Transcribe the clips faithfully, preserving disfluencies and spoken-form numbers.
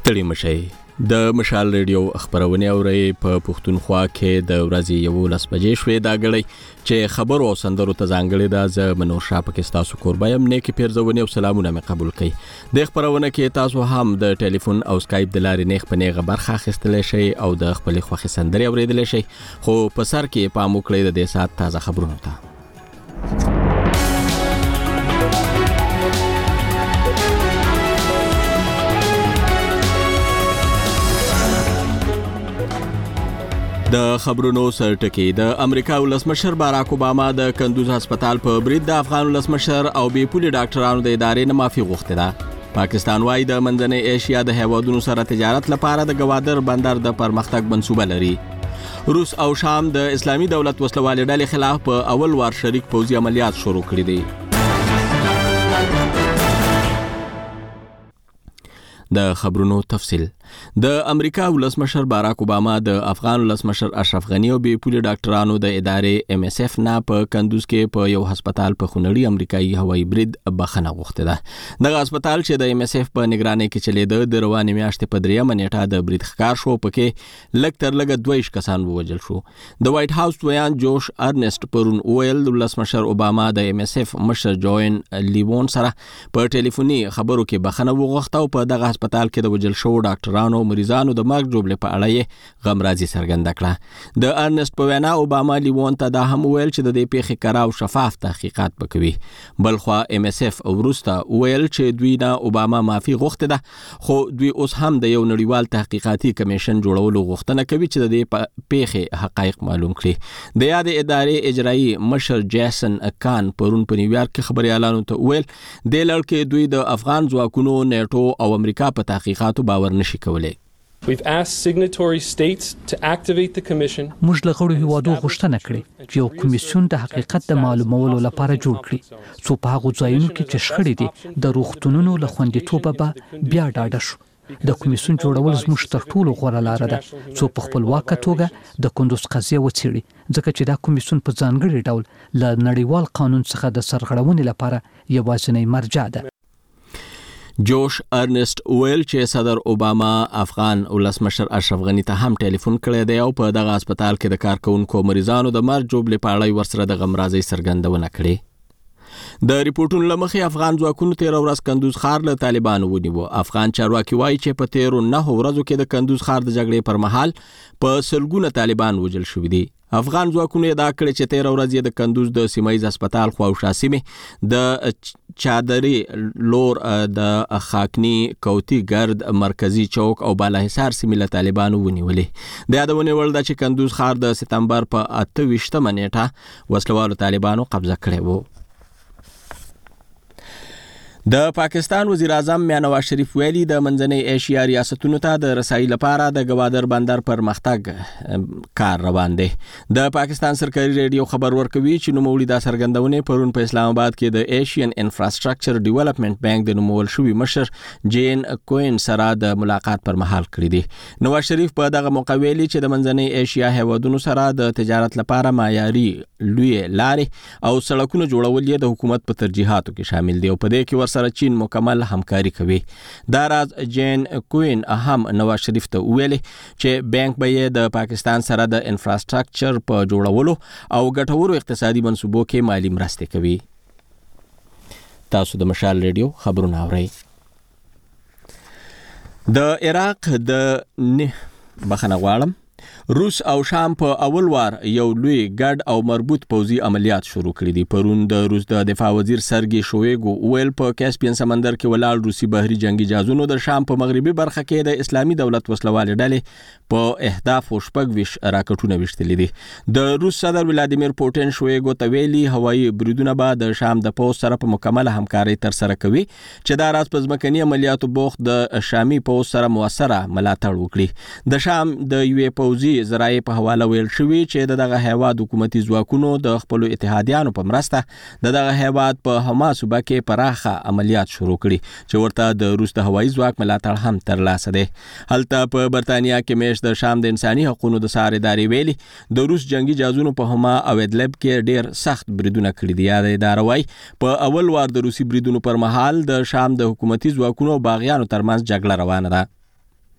ستړي مشئ د مشال ریډیو خبرونه اوري په پښتونخوا کې د ورځې یولس بجې شوې دا غړي چې خبرو او سندرو ته ځانګړي د ز منور شاه پاکستان سو قربایم نیکی پیرزونه او سلامونه مې قبول کړي د خبرونه کې تاسو هم د ټلیفون او سکایپ د لارې نیخ په نیغه برخه اخیستل شي او د خپل خوخي سندري اوریدل شي خو په سر کې پام وکړئ د دې سات تازه خبرونه ته د خبرونو سرټکی د امریکا ولسمشر باراک اوباما د کندوز هسپتال په برید د افغان ولسمشر او بي پولي ډاکټرانو د ادارې نه معافي غوښته ده پاکستان وايي د منځنۍ ایشیا د هیوادونو سره تجارت لپاره د گوادر بندر د پرمختګ منصوبه لري روس او شام د اسلامي دولت وسلوال ډلې خلاف په اول وار شریک پوځي عملیات شروع کړي دي د خبرونو تفصیل د امریکا ولسمشر باراک اوباما د افغان ولسمشر اشرف غنی او بي پولي ډاکټرانو د ادارې ام اس اف نه په کندوز کې په یو هسپتال په خونړی امریکایي هوایي برید بخنه غوښته ده دغه هسپتال چې د ام اس اف په نگرانۍ کې چلیده د رواني میاشتې په دریمه نیټه د برید ښکار شو پکې لږ تر لږه دوه کسان ووژل شو د وایټ هاوس ویان جوش ارنست پرون ویل ولسمشر اوباما د ام اس اف مشر جوین لیوون سره په ټلیفوني خبرو کې بخنه وغوښته او په دغه هسپتال کې د وژل شو ډاکټر او مریضانو د مرګ جوړې په اړه یې غمرازي څرګنده کړه د ارنست په وینا اوباما لیوون ته دا هم ویل چې د دې پیښې کره او شفاف تحقیقات وکوي بلخوا ام اس اف ورسته ویل چې دوی نه اوباما معافي غوښته ده خو دوی اوس هم د یو نړیوال تحقیقاتي کمیشن جوړولو غوښتنه کوي چې د دې پیښې حقایق معلوم کړي د یاد ادارې اجرایي مشر جیسن کان پرون په نیویارک کې خبريالانو ته ویل د لړکې دوی د افغان ځواکونو نیټو او امریکا په تحقیقاتو باور نشي کولای We've asked signatory states to activate the commission. موږ له غړو هیوادو غوښتنه کړې چې یو کمیسیون د حقیقت د معلومولو لپاره جوړ کړي څو په هغو ځایونو کې چې شخړې دي د روغتونونو له خوندیتوبه به بیا ډاډه شو د کمیسیون جوړول زموږ تر ټولو غوره لاره ده څو په خپلواکه توګه د کندوز قضیه وڅېړي ځکه چې دا کمیسیون په ځانګړي ډول له نړیوال قانون څخه د سرغړونې لپاره یوازینی مرجع ده جوش ارنست ویل چې صدر اوباما افغان ولسمشر اشرف غنی ته هم ټلیفون کړی دی او په دغه هسپتال کې د کارکونکو مریضانو د مرګ جوړې په اړه ورسره د غمرازۍ څرګندونه کړې د ریپورتونو لمخې افغان ځواکونو تیر ورځ کندوز ښار له طالبانو ونیو افغان چارواکي وایي چې په تیرو نه ورځو کې د کندوز ښار د جګړې پر مهال په سلګونه طالبان وژل شوي دي افغان ځواکونو ادعا کړې چې تیر ورځ یې د کندوز د سیمایي هسپتال خواوشا سیمې د چادري لور د خاکني کوتی ګرد مرکزی چوک او بالاحصار سیمې له طالبانو ونیولې د یادونه ول د چې کندوز ښار د سپتمبر په اته ویشتمه نیټه وسلوالو طالبانو قبضه کړی وو د پاکستان وزیر اعظم میاں نواز شریف ویلي د منځنۍ ایشیا ریاستونو ته د رسایي لپاره د گوادر بندر پرمختګ کار روان دی د پاکستان سرکاري ریډیو خبر ورکوي چې نوموړي دا څرګندونه پرون په اسلام آباد کې د ایشین انفراستراکچر ډیولپمنٹ بانک د نومول شوی مشر جین کوین سره د ملاقات پر مهال کړی دی نواز شریف په دغه موقع ویلي چې د منځنۍ ایشیا هیوادونو سره د تجارت لپاره معیاري لوی لارې او سړکونه جوړول یې د حکومت په ترجیحاتو کې شامل دي او په دې کې سره چین مکمل همکاري کوي دا راز جین کوین هم نواز شریف ته ویلي چې بانک به د پاکستان سره د انفراستراکچر په جوړولو او ګټورو اقتصادي منصوبو کې مالی مرسته کوي تاسو د مشال ریډیو خبرونه اورئ د عراق د بخنه غواړم روس او شام په اول وار یو لوی ګډ او مربوط پوځي عملیات شروع کړي دي پرون د روس د دفاع وزیر سرګي شویګو ویل په کاسپین سمندر کې ولاړ روسي بحري جنگي جهازونو د شام په مغربي برخه کې د اسلامي دولت وسلوال ډلې په اهداف او شپږ ویش راکټونه وشتلې دي د روس صدر ولادیمیر پوتین شویګو ته ویلي هوایي بریدونه به د شام د پوځ سره په مکمل همکاري تر سره کوي چې دا راز په ځمکني عملیاتو بوخت د شامي پوځ سره موثره ملاتړ وکړي د شام د یو پوځي زراعي په حواله ویل شوی چې دغه هیواد حکومتي ځواکونو د خپل اتحادیانو په مرسته دغه هیواد په حما صوبه کې پراخه عملیات شروع کړي چې ورته د روس د هوایي ځواک ملاتړ هم ترلاسه دی هلته په برتانیا کې میش د شام د انساني حقوقو د ساري ادارې ویلي د روس جنگي جهازونو په حما او ادلب کې ډیر سخت بریدونه کړي دي د ادارې وای په اول وار د روسي بریدونو پر مهال د شام د حکومتي ځواکونو او باغیانو ترمنځ جګړه روانه ده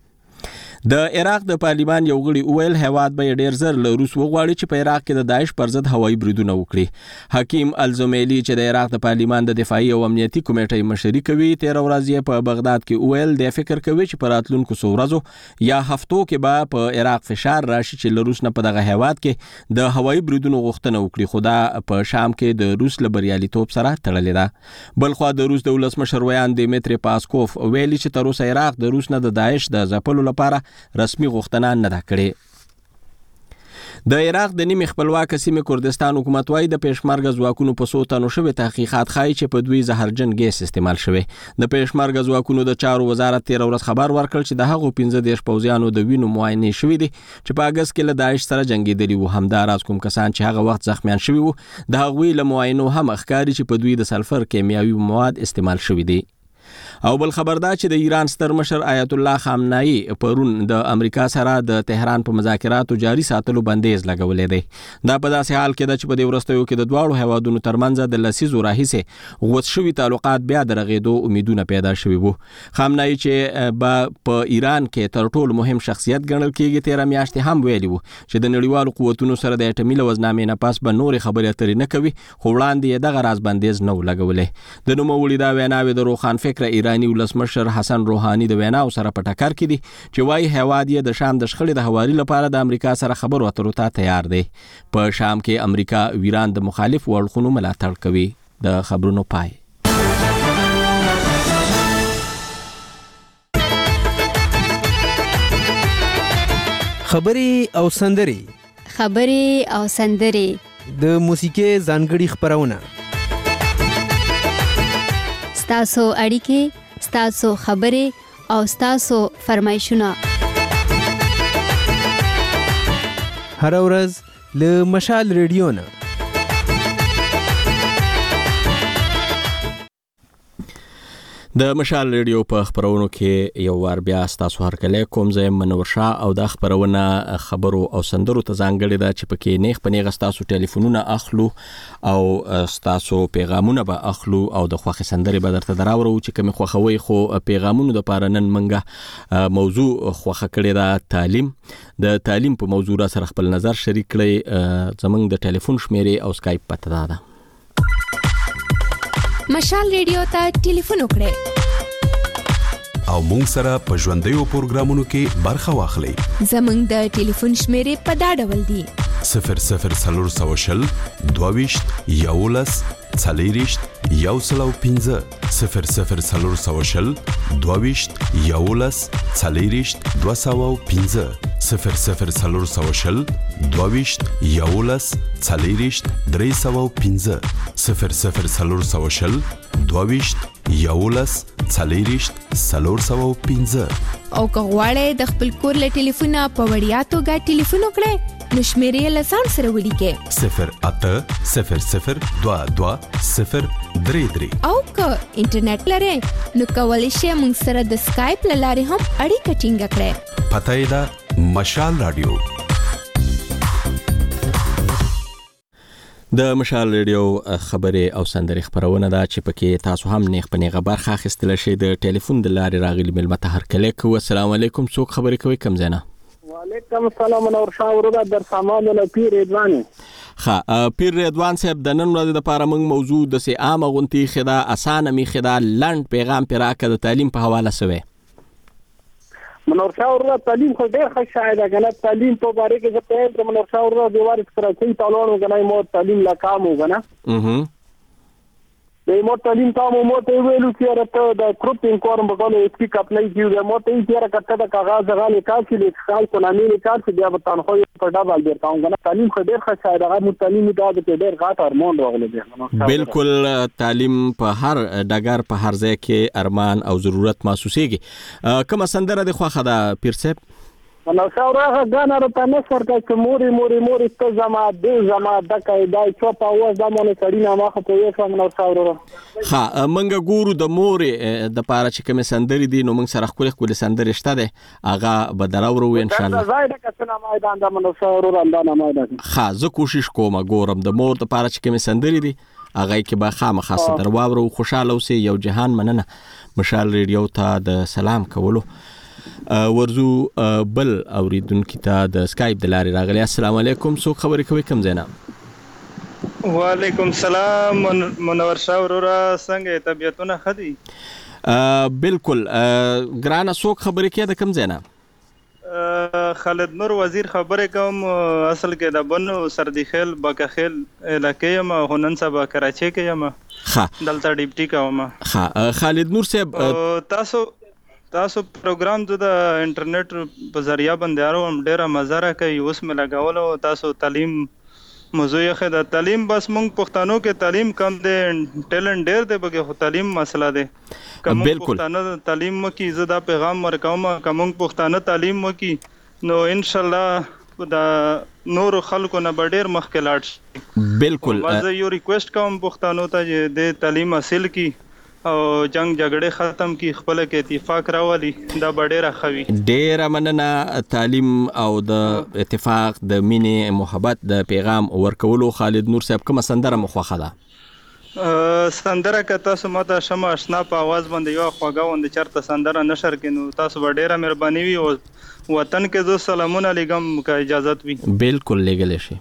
د عراق د پارلیمان یو غړي وویل هیواد به ډیر زر له روس وغواړي چې په عراق کې د داعش پر ضد هوایي بریدونه وکړي. حکیم الزمیلی چې د عراق د پارلیمان د دفاعي او امنیتي کمیټې مشري کوي تیر ورځ په بغداد کې وویل د فکر کوي چې په راتلونکو څو ورځو یا هفتو کې به په عراق فشار راشي چې له روس نه په دغه هیواد کې د هوایي بریدونو غوښتنه وکړي، خو دا په شام کې د روس له بریالیتوب سره تړلې ده. بلخوا د روس د ولسمشر ویان دیمیتری پاسکوف ویلي چې تر اوسه عراق د روس نه د داعش د ځپلو لپاره رسمي غوښتنه نه ده کړې. د عراق د نیمه خپلواک سیمې کردستان حکومت وايي د پېشمرګه ځواکونو په څو تنو شوی تحقیقات ښایي چې په دوی زهرجن ګیس استعمال شوی. د پېشمرګه ځواکونو د چارو وزارت تیر ورځ خبر ورکړ چې د هغو پنځه دېرش پوځیانو د وینو معاینې شوې دي چې په اگست کې له داعش سره جنگیدلي وو. همداراز کوم کسان چې هغه وخت زخمیان شوي وو د هغوی له معاینو هم ښکاري چې په دوی د سلفر کیمیاوي مواد استعمال شوي دي. او بل خبردار چې د ایران ستر مشر آیت الله خامنه‌ای پرون د امریکا سره د تهران په مذاکراتو جاري ساتلو بندیز لګولې دی. دا په داسې حال کې ده چې په دې وروستیو کې د دواړو هیوادونو ترمنځ د لسیزو راهیسې غوڅ شوي تعلقات بیا د رغېدو امیدونه پیدا شوي وو. خامنه‌ای چې به په ایران کې تر ټولو مهم شخصیت ګڼل کېږي تیره میاشت هم ویلي وو چې د نړیوالو قوتونو سره د اټومي لوزنامې نه پس به نورې خبرې اترې نه کوي، خو وړاندې یې دغه راز بندیز نه و لګولی. د نوموړي دا ویناوې د روښان فکره ایراني ولسمشر حسن روحاني د ویناو سره په ټکر کې دي چې وايي هیواد یې د شام د شخړې د هواري لپاره د امریکا سره خبرو اترو ته تیار دی. په شام کې امریکا ایران د مخالف اړخونو ملاتړ کوي. د خبرونو پای. خبري او سندري خبري او سندري د موسیقي ځانګړي خبرونه ستاسو اړیکې، ستاسو خبرې او ستاسو فرمایشونه هر ورځ له مشال ریډیو نه. د مشال ریډیو په خبرونو کې یو وار بیا ستاسو هرکلی کوم زه منور شاه او د خبرونه خبرو او سندرو ته ځانګړې ده چې پکې نیغ په نیغه ستاسو ټلیفونونه اخلو او ستاسو پیغامونه به اخلو او د خوښې سندرې به درته دراوړو چې کومې خوښوئ. خو پیغامونو دپاره نن موږ موضوع خوښه کړې ده تعلیم. د تعلیم په موضوع را سره خپل نظر شریک کړئ. زموږ د ټلیفون شمیرې او سکایپ پته دا ده. مشال ریډیو ته ټلیفون وکړئ او مونږ سره په ژوندیو پروګرامونو کې برخه واخلئ. زموږ د ټلیفون شمیرې په دا ډول دي: صفر صفر څلور سوه شل دوه ویشت یولس څلېرویشت یو سل او پنځه صفر صفر څلور سوه شل دوه ویشت یولس څلېرویشت دوه سوه او پنځه صفر صفر څلور سوه شل دوه ویشت یولس څلېرویشت درې سوه او پنځه صفر صفر څلور سوه شل دوه ویشت یولس څلېرویشت څلور سوه او پنځه. او که غواړئ د خپل کور له ټلیفونه په وړیا توګه ټلیفون وکړئ نو شمیرې له ځان سره ولیکئ: صفر اته صفر صفر دوه دوه صفر درې درې. او که انټرنیټ لرئ نو کولی شئ موږ سره د سکایپ له لارې هم اړیکه ټینګه کړئ. پته یې ده مشال رادیو. د مشال ریډیو خبرې او سندرې خبرونه ده چې پکې تاسو هم نیغ په نیغه برخه اخیستلی شئ. د ټلیفون د لارې راغلي مېلمه ته هرکلی کوو. السلام علیکم. څوک خبرې کوئ؟ کوم ځای نه؟ وعلیکم السلام. منور شاه ورور در سامان له پیر ادوان. ښه پیر ادوان صاحب، د نن ورځې دپاره موږ موضوع داسې عامه غوندې ایښې ده، اسانه مې ایښې ده، لنډ پیغام پرې راکړه د تعلیم په حواله څه وی؟ منور شاه ورور تعلیم خو ډېر ښه شی ده که نه. تعلیم په باره کې زه پوهېږم چې منور شاه ورور د وارث کراچۍ ته ولاړم که نه مو تعلیم لا کام و که نه د مو تعلیم ته مو مو ته ویلو چې یاره ته د کروپینګ کورم په کولو اسپیک اپ نه کېږي. مو ته یې یاره که ته د کاغذ هغه لیکال چې لیکال کو نامې لیکال چې بیا به تنخوا په ډبل درته کوم که نه. تعلیم خو ډېر ښه شی ده. هغه مو تعلیم دا ده چې ډېر غټ ارمان راغلی دی. بالکل تعلیم په هر ډګر په هر ځای کې ارمان او ضرورت محسوسېږي. کومه سندره دې خوښه ده پیر صاحب؟ نو څاوره غانا رو ته نسور کا چې موري موري موري ته زما دې زما د قاعده چوپا و زمونه سړی نه ماخه په یو څنګه نو څاوره. ها منګه ګورو د مورې د پاره چې کوم سندري دي نو موږ سره خپل خپل سندري شته ده هغه به دراورو ان شاء الله. زاید کسنا میدان د منو څاوره اندانه میدان. ها زه کوشش کوم ګورم د مور د پاره چې کوم سندري دي هغه کې به خامخا درواورو خوشاله اوسې. یو جهان مننه مشال ریډیو ته د سلام کولو. ورزو بل اوریدونکو ته د سکایپ د لارې راغلی. السلام علیکم، څوک خبرې کوي کوم ځای نه؟ وعلیکم السلام منور شاه وروره، څنګه طبیعتونه ښه دي؟ بالکل ګرانه، څوک خبرې کوي د کوم ځای نه؟ خالد نور وزیر خبرې کوم، اصل کې د بنو سردیخیل بکخیل علاقې یم، خو نن سبا کراچۍ کې یم. ښه، دلته ډیپټي کوم. ښه خالد نور صاحب، تاسو تاسو پروګرام د انټرنیټ په ذریعہ باندې اورم، ډیره مزه راکوي. اوس مې لګولو تاسو تعلیم موضوع یې د تعلیم، بس مونږ پښتنو کې تعلیم کم دی، ټیلنټ ډیر دی، بګه خو تعلیم مسله دی. کوم پښتانه تعلیم وکي، زه دا پیغام ورکوم کوم پښتانه تعلیم وکي نو ان شاء الله دا نور خلکو نه ډیر مخکې لاړ شي. بالکل زه یو ریکوست کوم پښتنو ته چې د تعلیم حاصل کی او جنگ جګړه ختم کی، خپل کې اتفاق راولي، دا ډیره خوي. ډیره مننه. تعلیم او د اتفاق د مینې محبت د پیغام ورکولو. خالد نور صاحب، کومه سندره مخوخه ده؟ سندره که تاسو ماته شمه آشنا په आवाज باندې یو خواږه وند چرته سندره نشر کینو، تاسو ډیره مهرباني وي. او وطن کې زو سلامونه لګم که اجازه وي. بالکل لګل شي.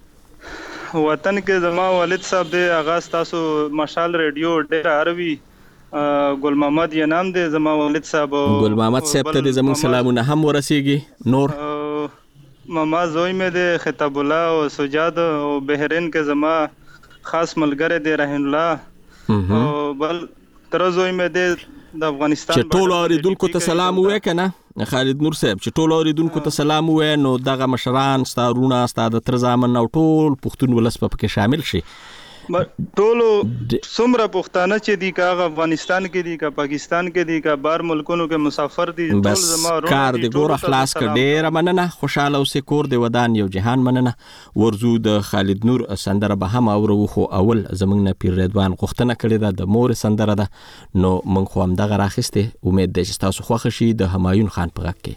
وطن کې زما والد صاحب دی، اغاز تاسو مشال ریډیو ډیر عربي، ګل محمد یې نام دی زما والد صاحب. ګل محمد صاحب ته زموږ سلامونه هم ورسیږي. نور ماما زوی مې دی خطاب الله او سجاد، او بحرین کې زما خاص ملګری دی رحیم الله، او بل تر زوی مې دی د افغانستان. چې ټول اوریدونکو ته سلام وې کنه خالد نور صاحب، چې ټول اوریدونکو ته سلام وې، نو دغه مشران ستارونه ستاد تر زامن او ټول پښتون ولس په کې شامل شي. ټولو څومره پښتانه چې دي، که افغانستان کې دي که پاکستان کې دي که بار ملکونو کې مسافر دي، ټول زما ورونه کار دی. ګور اخلاص ک ډیر مننه، خوشاله اوسې، کور دی ودان یو جهان مننه. ورزو د خالد نور سندره به هم اورو، خو اول زمنګ نه پیر رضوان غوښتنه کړې ده د مور سندره ده، نو من خو هم دغه راخسته. امید ده چې تاسو خوښ شي. د همایون خان په غږ کې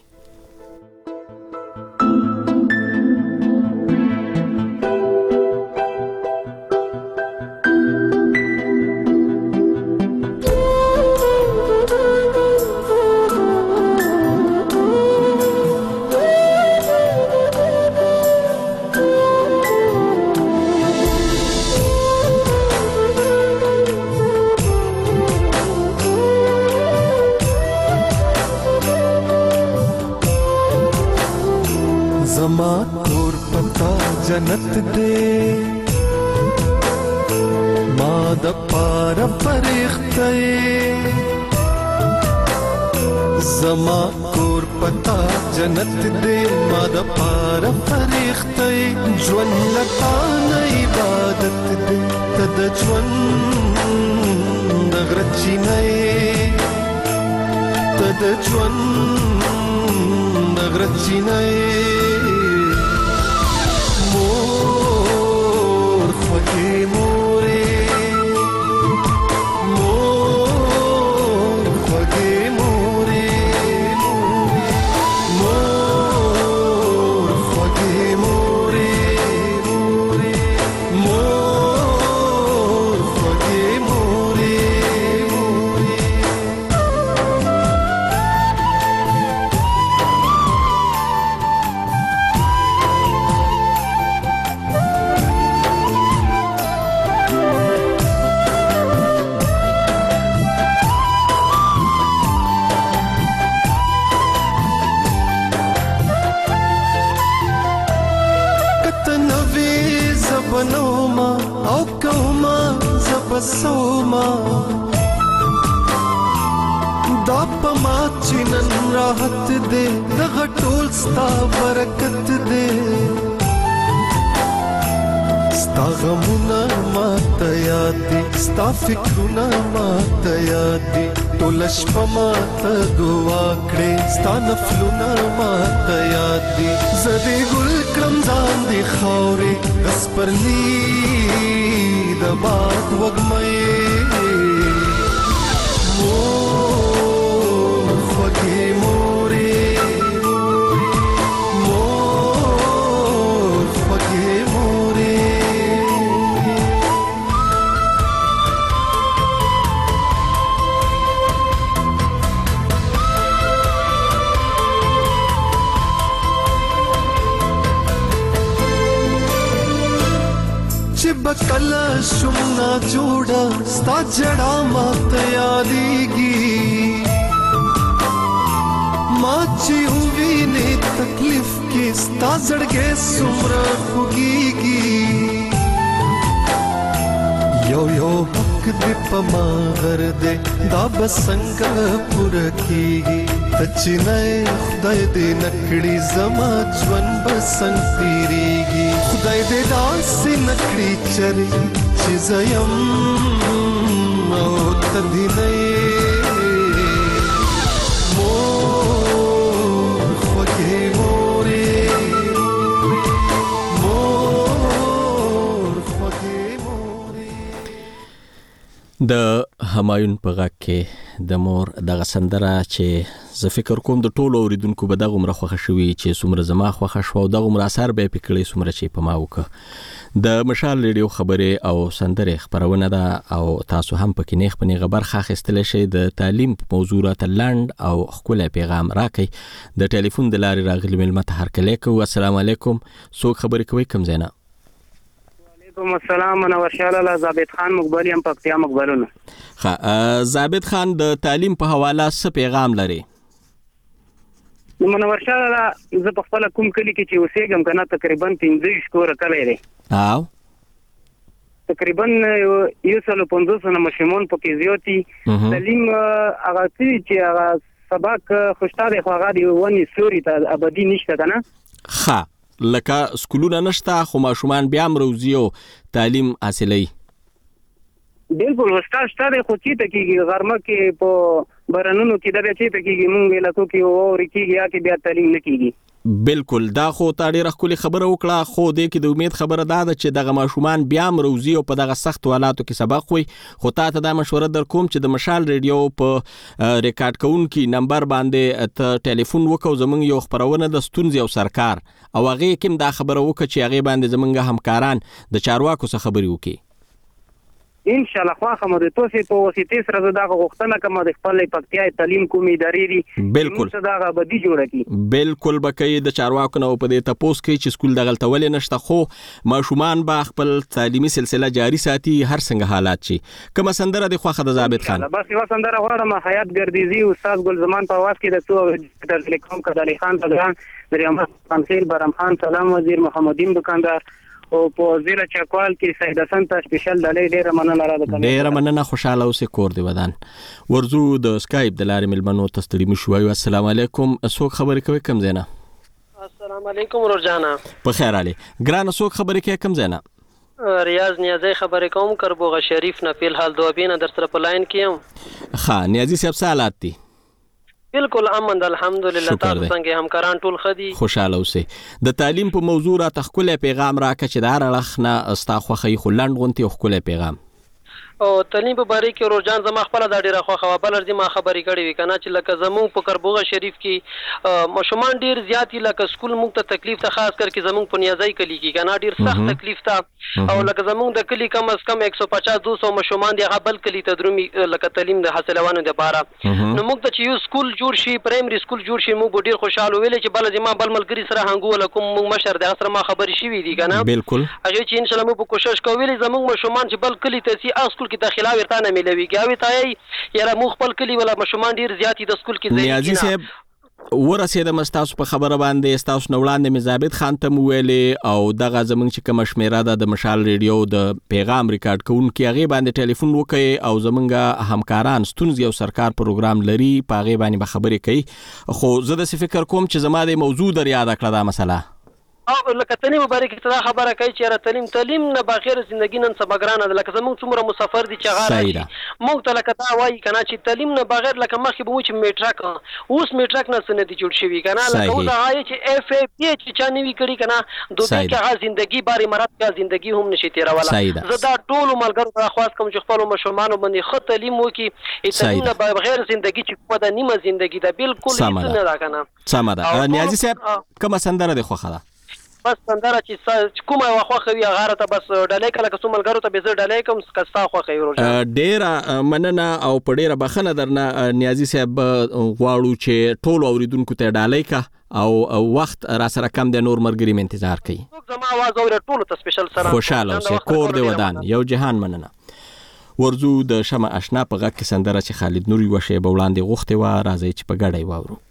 جنت دے ما د پار فرښتې زما کور پتا جنت دے ما د پار فرښتې ژوند لتا نه عبادت دے تد ژوند د غرچی نه تد ژوند د غرچی نه مور خوږې مورې مور خوږې مورې مور خوږې مورې مور خوږې مورې بنوما او کوما زبسوما دا پما چنن راحت دے دغه ټول ستا برکت دے ستا غمونه ماته یاد دي ستا فکرونه ماته یاد دي ټول شپه ماته دعا کړې ستا نفلونه ماته یاد دي زه دې ګل کړم ځان دې خاورې بس پرلی د باد وږمې مور خوږې مورې مور خوږې مورې بکلا شمنا جوڑا ستا جڑا مات یادیگی ما چی ہوئی نے تکلیف کی ستا زڑگے سمرا خوگیگی یو یو حق دی پما غر دے دا بسنگ پورا کیگی تچی نئے خدای دے نکڑی زما جون بسنگ تیریگی خدای دے دا سی نکڑی چری چیزایم او تدھی نئے مور خوگی موری مور خوگی موری. د همایون په غږ کې د مور دغه سندره چې زه فکر کوم د ټولو اوریدونکو به دغه عمره خوښه شوي چې څومره زما خوښه شوه او دغه عمره اثر به یې پې کړی څومره چې په ما وکړه. د مشال ریډیو خبرې او سندرې خپرونه ده او تاسو هم پکې نیغ په نیغه برخه اخیستلی شئ. د تعلیم په موضوع راته لنډ او ښکلی پیغام راکئ. د ټلیفون د لارې راغلي مېلمه ته هرکلی کوو. السلام علیکم. څوک خبرې کوئ کوم ځای نه؟ وعلیکم السلام. منور شاه لاله ضابط خان مقبل یم پکتیا مقبلونه. ښه ضابط خان د تعلیم په حواله څه پیغام لري؟ منور شاه لاله زه په خپله کوم کلي کې چې اوسېږم که نه تقریبا پنځه ویشت کوره کلی دی او تقریبا یو سلو پنځوس نه ماشومان پکې زیات دي. تعلیم هغه څه چې هغه سبق خوشته دی خو هغه د ونې سیوري ته ابدي نشته که نه. ښه لکه سکولونه نشته خو ماشومان بیا هم روزي او تعلیم حاصلوي. بالکل وستا شته دی خو چېرته کېږي غرمه کې په بارانونو کې دا بیا چېرته کېږي مونږ علاقو کې واورې کېږي یا کې بیا تعلیم نه کېږي. بالکل دا خو تا ډېره ښکلې خبره وکړه خو دې کې د امید خبره دا ده چې دغه ماشومان بیا هم روزي او په دغه سختو حالاتو کې سبق وي. خو تا ته دا مشوره در کوم چې د مشال ریډیو په ریکارډ کوونکي نمبر باندې ته ټلیفون وکړو زموږ یو خپرونه د ستونزې او سرکار او هغې کې هم دا خبره وکړه چې هغې باندې زموږ همکاران د چارواکو څخه خبرې وکړي. ان شاء الله خواخه مو د توسې په واسطې سره زه دغه غوښتنه کوم د خپل پکتیا تعلیم کومې ادارې دي بالکل چې دغه ابدي جوړه کړي. بالکل به کوي د چارواکو نه په دې تپوس کوي چې سکول دغلته ولې نشته خو ماشومان به خپل تعلیمي سلسله جاري ساتي هر څنګه حالات شي. کومه سندره د خوښه د ضابط خان؟ بس یو سندره غواړم حیات ګردیزي استاد ګل زمان په आवाज کې د تو د ټلیکوم کډالي خان پدران دریامت خانخیل برام خان سلام وزیر محمدین دکاندار او په ضلع چکوال کې سید حسن ته سپیشل ډالۍ ډېره مننه را ده. ډېره مننه. خوشاله اوسې کور دی ودان. ورځو د سکایپ د لارې مېلمنو ته ستړي مو شو. السلام علیکم. څوک خبرې کوي کوم ځای نه؟ السلام علیکم ورجانا. په خیر علي ګرانه څوک خبرې کوي کوم ځای نه؟ ریاض نیازی خبرې کوم کربوغه شریف نه فی الحال دوابینه در سره په لاین کې یم. ښه نیازي صاحب څه حالات دي؟ بالکل امن الحمدلله. تاسو څنګه همکاران ټول خدي؟ خوشاله اوسئ. د تعلیم په موضوع را تخکل پیغام راکړه چې د هر اړخ نه ستا خوښي خو لنډ غونتی او ښکلی پیغام. او تعلیم په باره کې روزان زما خپل د ډیره خوخه بل ارزي ما خبرې کړې وی کنه چې لکه زمون په کربوغه شریف کې مشمان ډیر زیات لکه سکول موږ ته تکلیف ته خاص کر کې زمون په نیازای کلی کې کنه ډیر سخت تکلیف ته او لکه زمون د کلی کم از کم ایک سو پچاس دو سو مشمان دی غبل کلی ته درومي لکه تعلیم د حاصلوانو د باره نو موږ ته چې یو سکول جوړ شي پرایمري سکول جوړ شي موږ ډیر خوشاله ویل چې بل زما بل ملګری سره هنګو لکم موږ مشر د اثر ما خبرې شي وی دي کنه بالکل هغه چې ان شاء الله موږ کوشش کوو زمون مشمان چې بل کلی ته سي اسکول کې داخلا ورته ملويږي او تای یاره مخ خپل کلی ولا مشمان ډیر زیاتی د سکول کې ځای نیازي صاحب ورسېدم تاسو په خبره باندې تاسو نو وړاندې مې ضابط خان ته ویلې او دغه زمونږ چې کوم شمیره ده د مشال ریډیو د پیغام ریکارډ کوونکي هغه باندې ټلیفون وکړي او زمونږ همکاران ستونزې او سرکار پروګرام لري په هغه باندې به خبرې کوي خو زه د فکر کوم چې زما د موضوع در یاد کړه دا مسله او لکه تعلیم مبارک ته خبره کوي چې را تعلیم تعلیم نه بغیر ژوندۍ نن سبګرانه ده لکه زموږ څومره مسافر دي چې غاره موږ ته لکه تا وایي کنه چې تعلیم نه بغیر لکه مخکې به و چې میټرک اوس میټرک نه سنتي جوړ شوی کنه لکه اوس هغه چې اف ای پی چې چا نیوي کړی کنه دوی کې هغه ژوندۍ باري مراد کا ژوندۍ هم نشي تیروله زه دا ټول ملګرو ته خواست کوم چې خپل مشرانو باندې خو تعلیم وکي تعلیم نه بغیر ژوندۍ چې په د نیمه ژوندۍ ده بالکل هیڅ نه ده کنه سم ده نیازي صاحب کومه سندره ده خو خلا بس سندره چې کومه واخه وی غاره ته بس ډالې کله کوم ملګرو ته به زه ډالې کوم کستا خوخه ورو ډیر مننه او په ډیره بخنه درنه نیازي صاحب غواړو چې ټول اوریدونکو ته ډالې کا او وخت را سره کم د نور مرګري انتظار کوي زما आवाज اور ټول ته سپیشل سره خوشاله اوسه کور دی ودان یو جهان مننه ورزو د شمع آشنا په غږ کې سندره چې خالد نوري وشه به وړاندې غوښته و راځي چې په ګډای واورو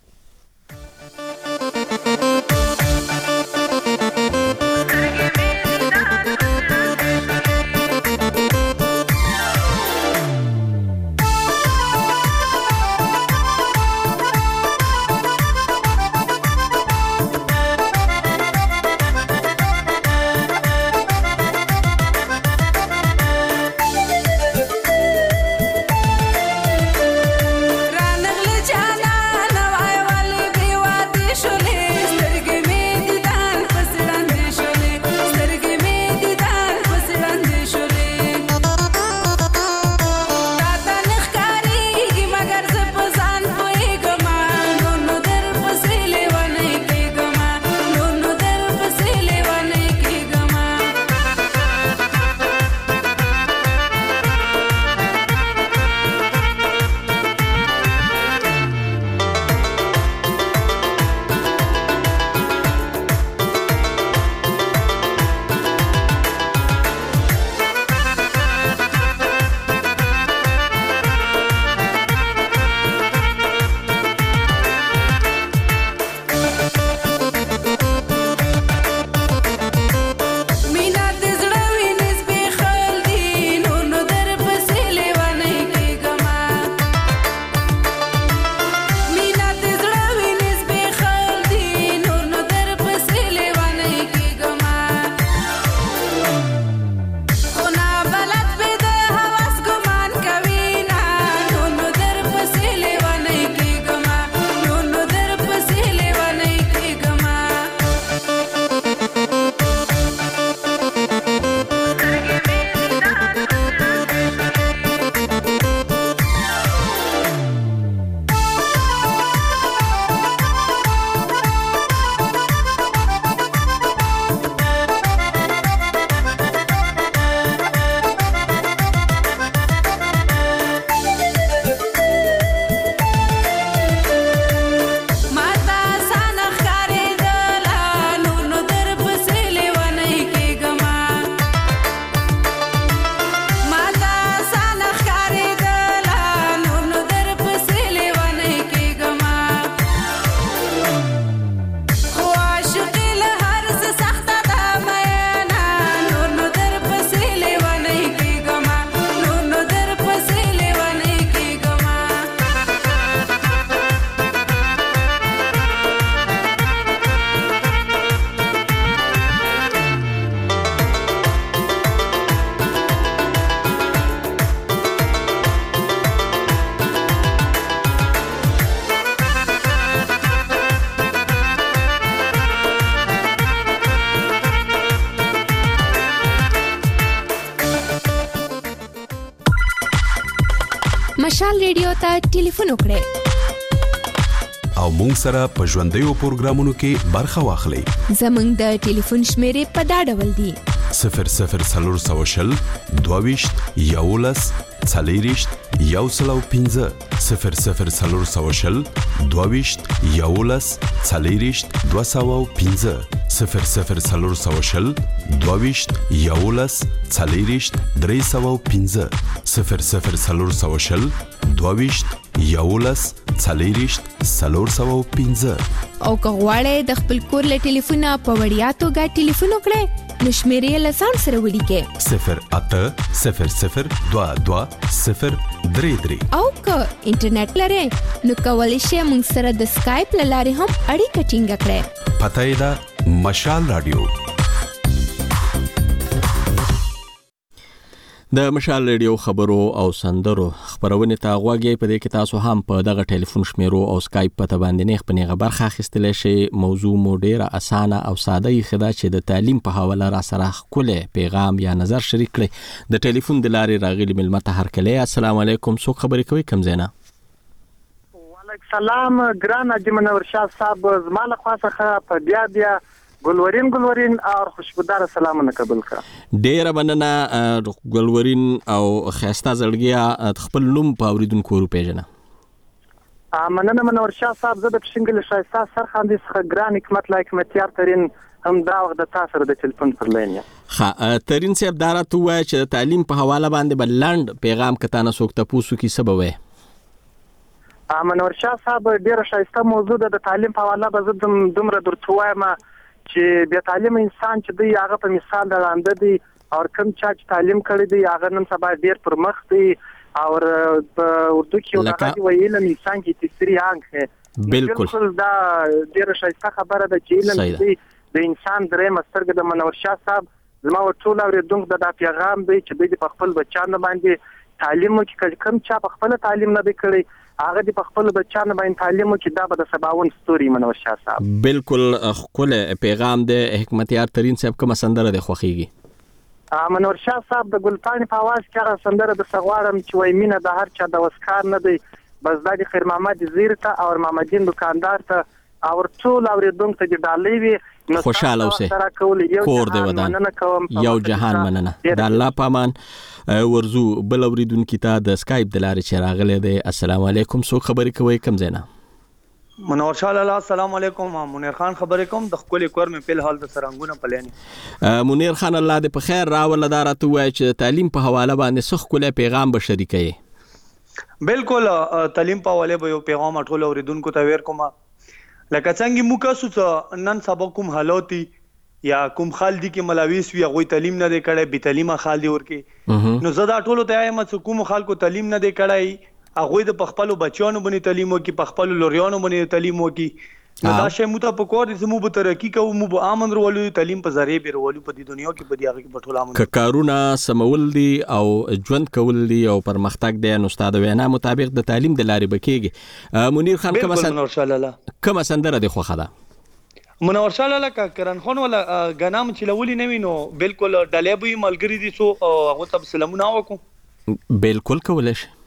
مشال ریډیو ته ټلیفون وکړئ او مونږ سره په ژوندیو پروګرامونو کې برخه واخلئ. زمونږ د ټلیفون شمیرې په دا ډول دي: صفر صفر څلور سوه شل دوه ویشت یولس څلېرویشت یو سل او پنځه صفر صفر څلور سوه شل دوه ویشت یولس څلېرویشت دوه سوه او پنځه صفر صفر څلور سوه شل دوه ویشت یولس څلېرویشت درې سوه او پنځه صفر صفر څلور سوه شل دوه ویشت یولس څلېرویشت څلور سوه او پنځه. او که غواړئ د خپل کور له ټلیفونه په وړیا توګه ټلیفون وکړئ نو شمیرې له ځان سره ولیکئ: صفر اته صفر صفر دوه دوه صفر درې درې. او که انټرنیټ لرئ نو کولی شئ موږ سره د سکایپ له لارې هم اړیکه ټینګه کړئ. پته یې ده مشال رادیو. د مشال ریډیو خبرو او سندرو خبرونه ته غوږی په دې کې تاسو هم په دغه ټلیفون شمیرو او سکایپ پته باندې نه خپنه برخه اخیستلی شئ. موضوع مو ډیره اسانه او ساده یې خدا چې د تعلیم په حواله را سره خپل پیغام یا نظر شریک کړئ. د ټلیفون د لارې راغلي ملمت هر کله. السلام علیکم، څوک خبرې کوي؟ کوم ځای نه؟ وعلیکم السلام ګران حاجی منور شاه صاحب، زما له خوا څخه په بیا بیا ګلورین ګلورین او خوشبودار سلامونه قبول کړه. ډیره مننه ګلورین او خسته زړګیا خپل نوم په اوریدونکو پیژنه. مننه منور شاه صاحب، زه د پښنګل شایسته سرخاندې څخه ګران حکمت لایک متیار ترين هم دا وخت د تاسو د ټلیفون پر لین یم. ها ترين صاحب دارا تو وای چې تعلیم په حواله باندې بلند پیغام کته نه سوکته پوسو کی سبب وای. منور شاه صاحب ډیره شایسته موضوع ده. د تعلیم په حواله به زه دومره درته وایم چې بیا تعلیم انسان چې دی هغه په مثال دلاند دی او کوم چا چې تعلیم کړی دی هغه نن سبا ډیر پر مخ دی او په اردو کې یو هغه ویل انسان کې تیسری آنک ہے. بالکل دا ډیر شایسته خبره ده چې علم دی د انسان درې مسترګ د منور شاه صاحب زما ټول اوریدونکو د پیغام دی چې د خپل بچانو باندې تعلیم کې کوم چا په خپل تعلیم نه دی کړی هغه د خپل بچانو باندې تعلیم کې دا به د سباون ستوري منور شاه صاحب. بالکل خپل پیغام د حکمتیار ترين صاحب کوم سندره د خوخيږي؟ منور شاه صاحب د ګلپاڼې په आवाज کې هغه سندره د سغوارم چې وای مینه د هر چا د وسکار نه دی بس د خیر محمد زیر ته او محمدین دکاندار ته او ټول اوریدونکو ته د ډالۍ وي خوشاله اوسه کور دی ودان یو جهان مننه د الله پامان. ورزو بل اوریدونکو ته د سکایپ د لارې چې راغلی دی. السلام علیکم، سو خبرې کوي کم زینا؟ منور شاه الله السلام علیکم. منیر خان خبرې کوم د خپل کور مې په حال د سرنګونه پلاني. منیر خان الله دې په خیر راول دارته وای چې تعلیم په حواله باندې سخ کوله پیغام به شریکي. بالکل تعلیم په حواله به یو پیغام ټول اوریدونکو ته ور کوم لکه څنګه موږ سوڅ نن سبا کوم حالاتي یا کوم خال دي کې ملاویس وی غوي تعلیم نه دی کړی به تعلیمه خال دی ورکی نو زدا ټولو ته ایم چې کوم خلکو تعلیم نه دی کړی هغه د پخپلو بچیانو باندې تعلیم وکي پخپلو لوريانو باندې تعلیم وکي نو دا شی مو ته په کور دي مو به ترقی کوو مو به امن ورولو تعلیم په ذریعہ به ورولو په دې دنیا کې په دې هغه کې په ټول امن ک کارونه سمول دي او ژوند کول دي او پرمختګ دی نو استاد وینا مطابق د تعلیم د لارې بکیږي. منیر خان کوم منور شاه الله کوم سندره دی خوخه ده؟ منور شاه الله کا کرن خون ولا غنام چې لولي نوي نو بالکل ډلېبوي ملګری دي سو هغه ته سلامونه وکړو. بالکل کولای شي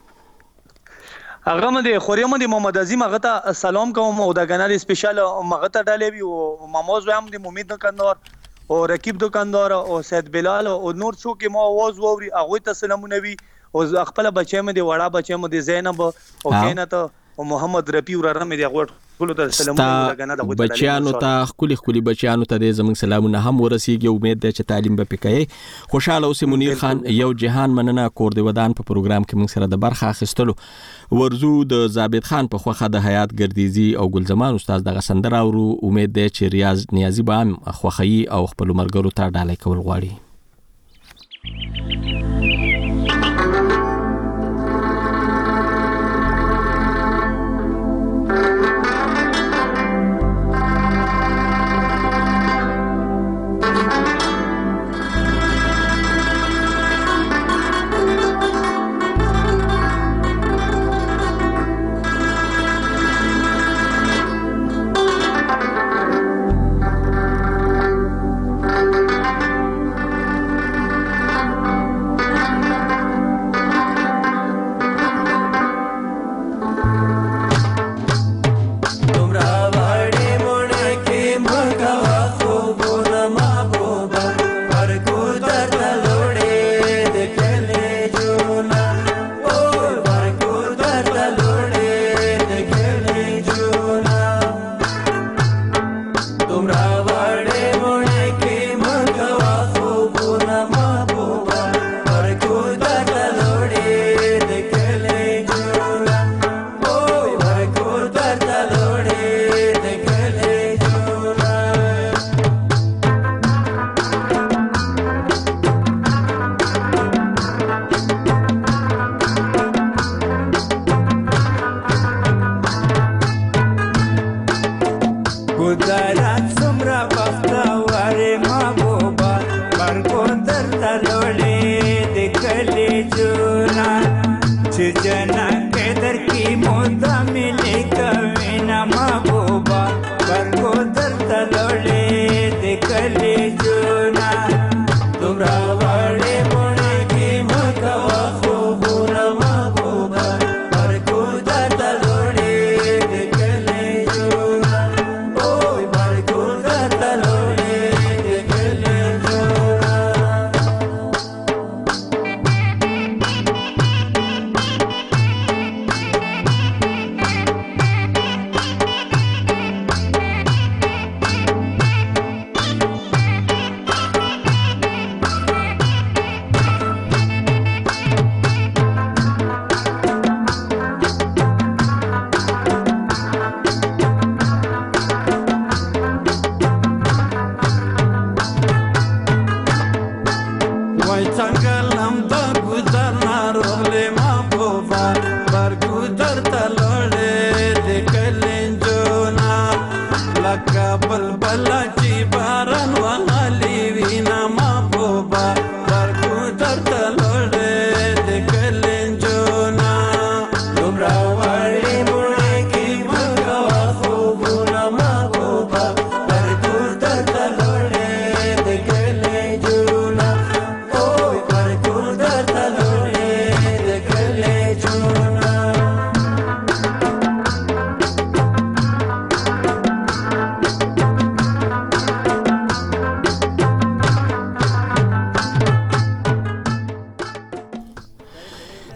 هغه مده خوریم د محمد عظیم هغه ته سلام کوم او د غنال سپیشل هغه ته ډلېبي او ماموز هم د امید دکاندار او رکیب دکاندار او سید بلال او نور څوک کې مو आवाज ووري هغه ته سلامونه وي او خپل بچی مې دی وړا بچی مې دی زینب او کینت او محمد رفیع وراره مې دی هغه ټول ته سلامونه لګنه د بچیانو ته خولي خولي بچیانو ته د زمنګ سلامونه هم ورسیږي. امید ده چې تعلیم به پکې خوشاله اوسې. منیر خان یو جهان مننه کور دی ودان په پروګرام کې موږ سره د برخه اخیستلو. ورزو د ضابط خان په خوخه د حیات ګردیزي او ګلزمان استاد دغه سندره اورو. امید ده چې ریاض نیازی به هم خوخی او خپل مرګرو ته ډالۍ کول غواړي. Hello.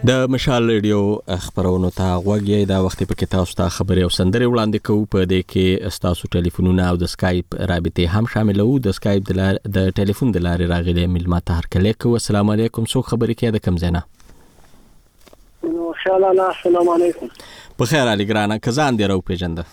د مشال ریډیو خبرونو ته غوږی دا وخت په کې تاسو ته خبري او سندري وړاندې کوو. په دې کې تاسو ټلیفونونه او د سکایپ رابطه هم شاملو. د سکایپ د لار د ټلیفون د لارې راغلي ملمات هر کله کو. السلام علیکم. څو خبري کې د کم زنه؟ نو شاله الله. السلام علیکم. په خیر علي ګرانه کزان دی راو پیژنده.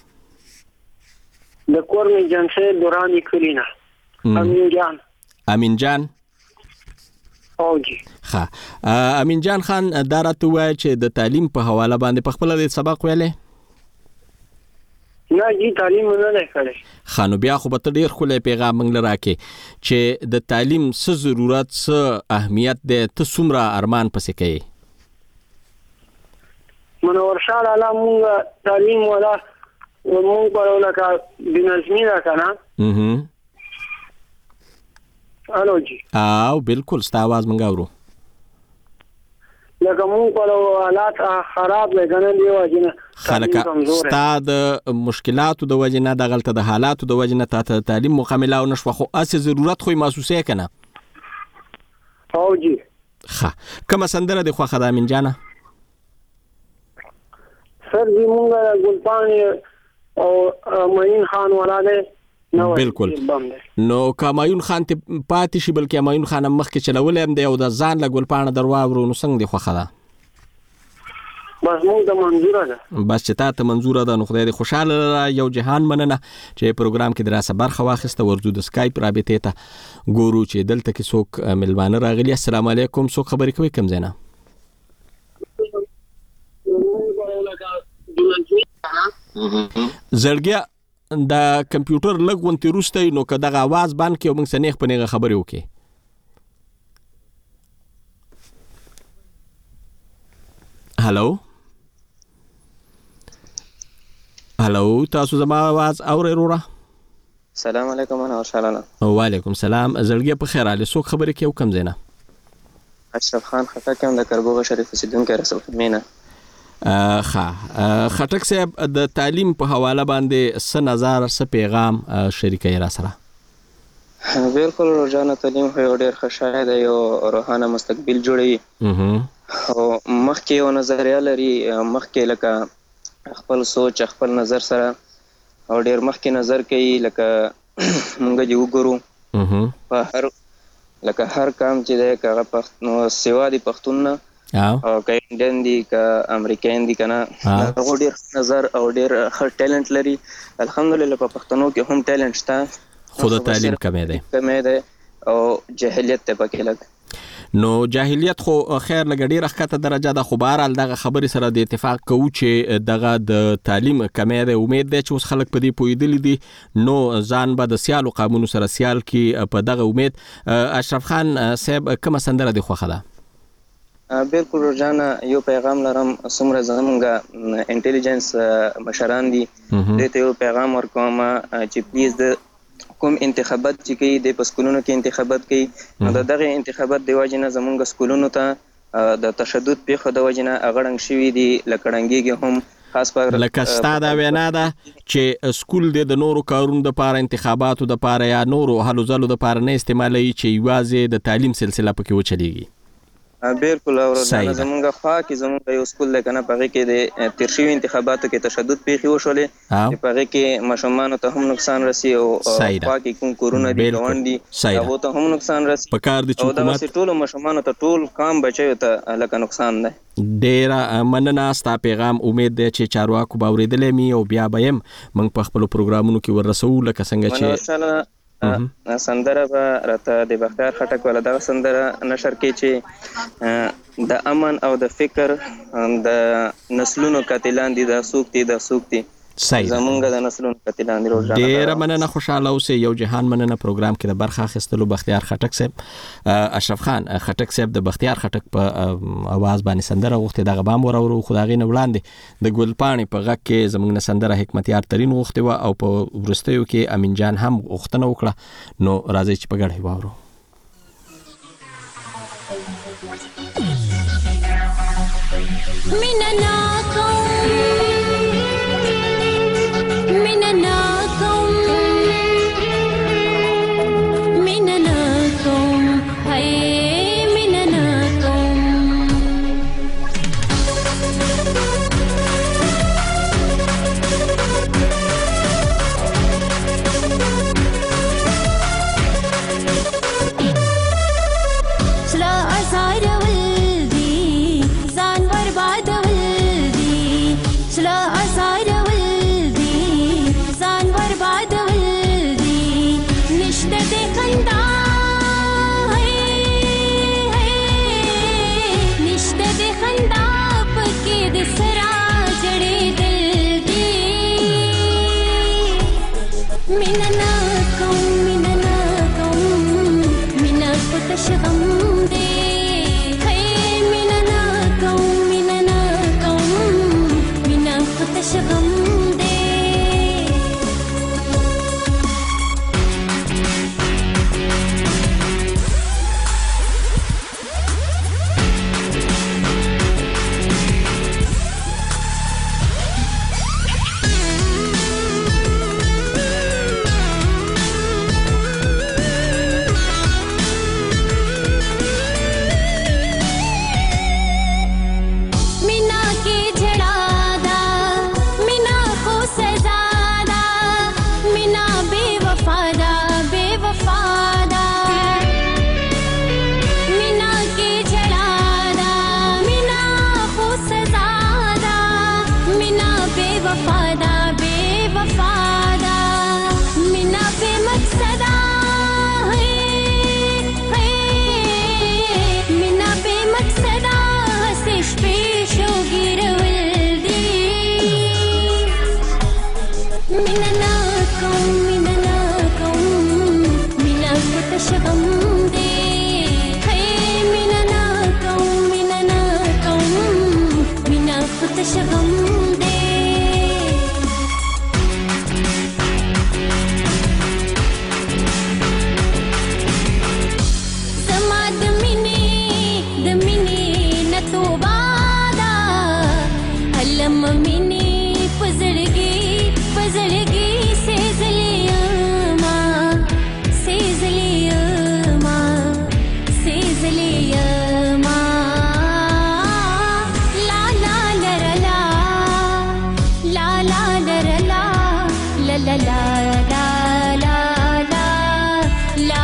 د کور می جنسه دورانی کلینا. امین جان. امین جان. اوجی. ها امین جان خان دا راته وایي چې د تعلیم په حواله باندې په خپل د سبق ویلې؟ نه جی تعلیم نه نه کړی. خانو بیا خو به ډیر خو له پیغام منګل راکې چې د تعلیم څه ضرورت څه اهمیت دی ته څومره ارمان پسې کوي؟ منور شاه الله مونږ تعلیم ولا مونږ په لکه بنظمی را کنه. اها الو جی. او بالکل ستا आवाज منګاورو. لکه مونږ په حالات خراب لګنه دی واجنه خلک ستا د مشکلاتو د وجنه د غلطه د حالاتو د وجنه ته تعلیم مکمل او نشو خو اسه ضرورت خو محسوسه کنه. او جی. ها کوم سندره د خو خدای من جانه؟ سر دی مونږ ګلپانی او معین خان ولاده. بالکل. نو کمایون خان ته پاتې شي بلکې کمایون خان مخ کې چلولې هم دی او د ځان له ګلپانه درواورو نو څنګه دی خو خدا؟ بس مونږ د منظوره ده. بس چې تا ته منظوره ده نو خدای دې خوشاله یو جهان مننه چې پروګرام کې دراسه برخه واخیسته. ورجو د سکایپ رابطه ته ګورو چې دلته کې څوک ملمانه راغلی. السلام علیکم. څوک خبرې کوي کم زینا؟ زړګیا د کمپیوټر لګ ونتی روسته نو که دغه आवाज باندې کې موږ سنیخ پنیغه خبرې وکي. هالو هالو تاسو زما आवाज اورئ وروره؟ السلام علیکم. انا ورشاله. وعلیکم السلام. زړګیا په خیر علي. څوک خبرې کوي کم زینا؟ اشرف خان خټک هم د کربوغه شریف اوسیدونکی رسول خدمینه. ښه خټک صاحب د تعلیم په حواله باندې څه نظر څه پیغام شریکي را سره؟ بالکل روزانه تعلیم خو ډیر ښه شای دی او روحانه مستقبل جوړوي. او مخکې یو نظریه لري مخکې لکه خپل سوچ خپل نظر سره او ډیر مخکې نظر کوي لکه مونږ چې وګورو په هر لکه هر کام چې دی که هغه پښتون سیوا دی پښتون نه او که انډین دی که امریکایان دی کنه هغه ډیر نظر او ډیر ښه ټیلنټ لري. الحمدلله په پښتنو کې هم ټیلنټ شته خو د تعلیم کمی دی کمی دی او جاهلیت ته پکې لګ. نو جاهلیت خو خیر لګ ډیر ښکته درجه ده خو بهرحال دغه خبرې سره د اتفاق کوو چې دغه د تعلیم کمی دی. امید دی چې اوس خلک په دې پوهېدلي دي نو ځان به د سیالو قانونو سره سیال کی په دغه امید. اشرف خان صاحب کومه سندره دی خوښه ده؟ بالکل روزانه یو پیغام لرم څومره زمونږ انټيليجنس مشران دي دې ته یو پیغام ورکوم چې پلیز د کوم انتخابات چې کوي د پسکولونو کې انتخابات کوي نو دغه انتخابات دی واجنه زمونږ سکولونو ته د تشدد په خو د واجنه اغړنګ شوی دي لکړنګيږي هم خاص پر لکه ستاده وینا ده چې سکول د نورو کارونو د پاره انتخاباتو د پاره یا نورو هلو زلو د پاره نه استعمالي چې یوازې د تعلیم سلسله پکې وچلیږي. بالکل او روزانه زمونږ خوا کې زمونږ یو سکول دی کنه پغه کې د تیر شوی انتخاباتو کې تشدد پیښې وشولې پغه کې ماشومان ته هم نقصان رسی او خوا کې کوم کورونه دي روان دي هغه ته هم نقصان رسی په کار د حکومت ټول ماشومان ته ټول کام بچو ته لکه نقصان دی. ډیر مننه ستا پیغام. امید دی چې چارواکو باورېدلې می او بیا به يم موږ په خپل پروګرامونو کې ورسو لکه څنګه چې سندره به راته د بختیار خټک ولا دغه سندره نشر کې چې د امن او د فکر د نسلونو قاتلان دي د سوق دي د سوق دي زمونږ د نسلونو قاتلان دي. روزانه ډیر مننه خوشاله اوسئ. یو جهان مننه پروګرام کې د برخه اخیستلو بختیار خټک صاحب. اشرف خان خټک صاحب د بختیار خټک په आवाज باندې سندره غوښتي دغه بام ورورو خدای نه وړاندې د ګلپانی په غږ کې زمونږ سندره حکمتیار ترين غوښتي و او په ورستیو کې امین جان هم غوښتنه وکړه. نو راځي چې په ګډه وورو. مینا ناکم مینا ناکم مینا ناکم هی مینا ناکم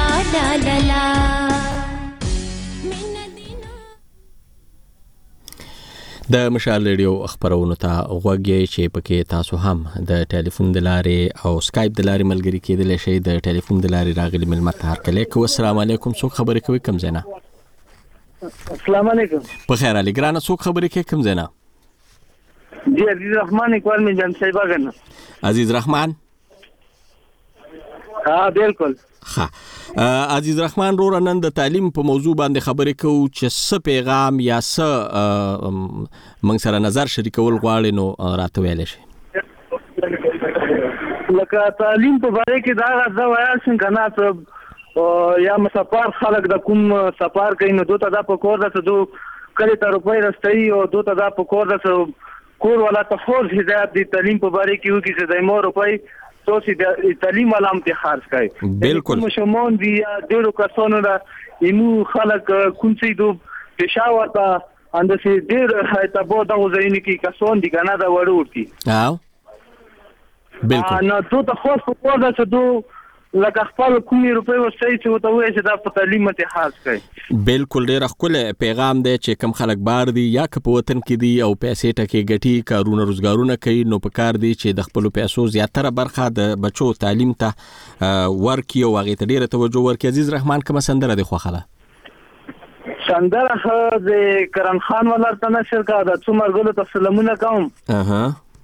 لا لا لا د مشال ریډیو خبرونو ته غوږی چې پکې تاسو هم د ټلیفون د لارې او سکایپ د لارې ملګری کېدل شئ. د ټلیفون د لارې راغلي ملمت هر کله کو. السلام علیکم. څوک خبرې کوي کوم ځای نه؟ السلام علیکم. په خیر علي ګرانه. څوک خبرې کوي کوم ځای نه؟ جی عزیز رحمان اقبال می جان صاحب غن. عزیز رحمان. ها بالکل. ها عزیز رحمان رو نن د تعلیم په موضوع باندې خبرې کوو چې څه پیغام یا څه موږ سره نظر شریکول غواړي نو راته ویل شي. لکه تعلیم په باره کې دا غواړم وایل څنګه کنه ته یا مسافر خلک د کوم سفر کوي نو دوته دا په کور ده ته دو کله ته روپۍ راستي او دوته دا په کور ده کور ولا ته فورس هدایت دی تعلیم په باره کې وکړي چې د مور روپۍ تو سي تعلیم علام ته خرج کوي. بالکل مشمون دي ډیرو کسانو دا اینو خلک کوم څه دو پېښور ته اند سي ډیر ته بو دا وزایني کې کسان دي کنه دا وړو ورتي ها بالکل نو ته ته خو په کومه څه دو لکه خپل کومې روپۍ وسای چې وته وایي چې دا په تعلیم ته خاص کوي. بالکل ډیر خپل پیغام دی چې کم خلک بار دي یا په وطن کې دي او پیسې ټکي ګټي کارونه روزګارونه کوي نو په کار دي چې د خپل پیسو زیاتره برخه د بچو تعلیم ته ورکي او هغه ته ډیره توجه ورکي. عزیز رحمان کوم سندره دی خوخاله؟ سندره د کرن خان ولرته نشر کا د څومره ګلو ته سلامونه کوم. اها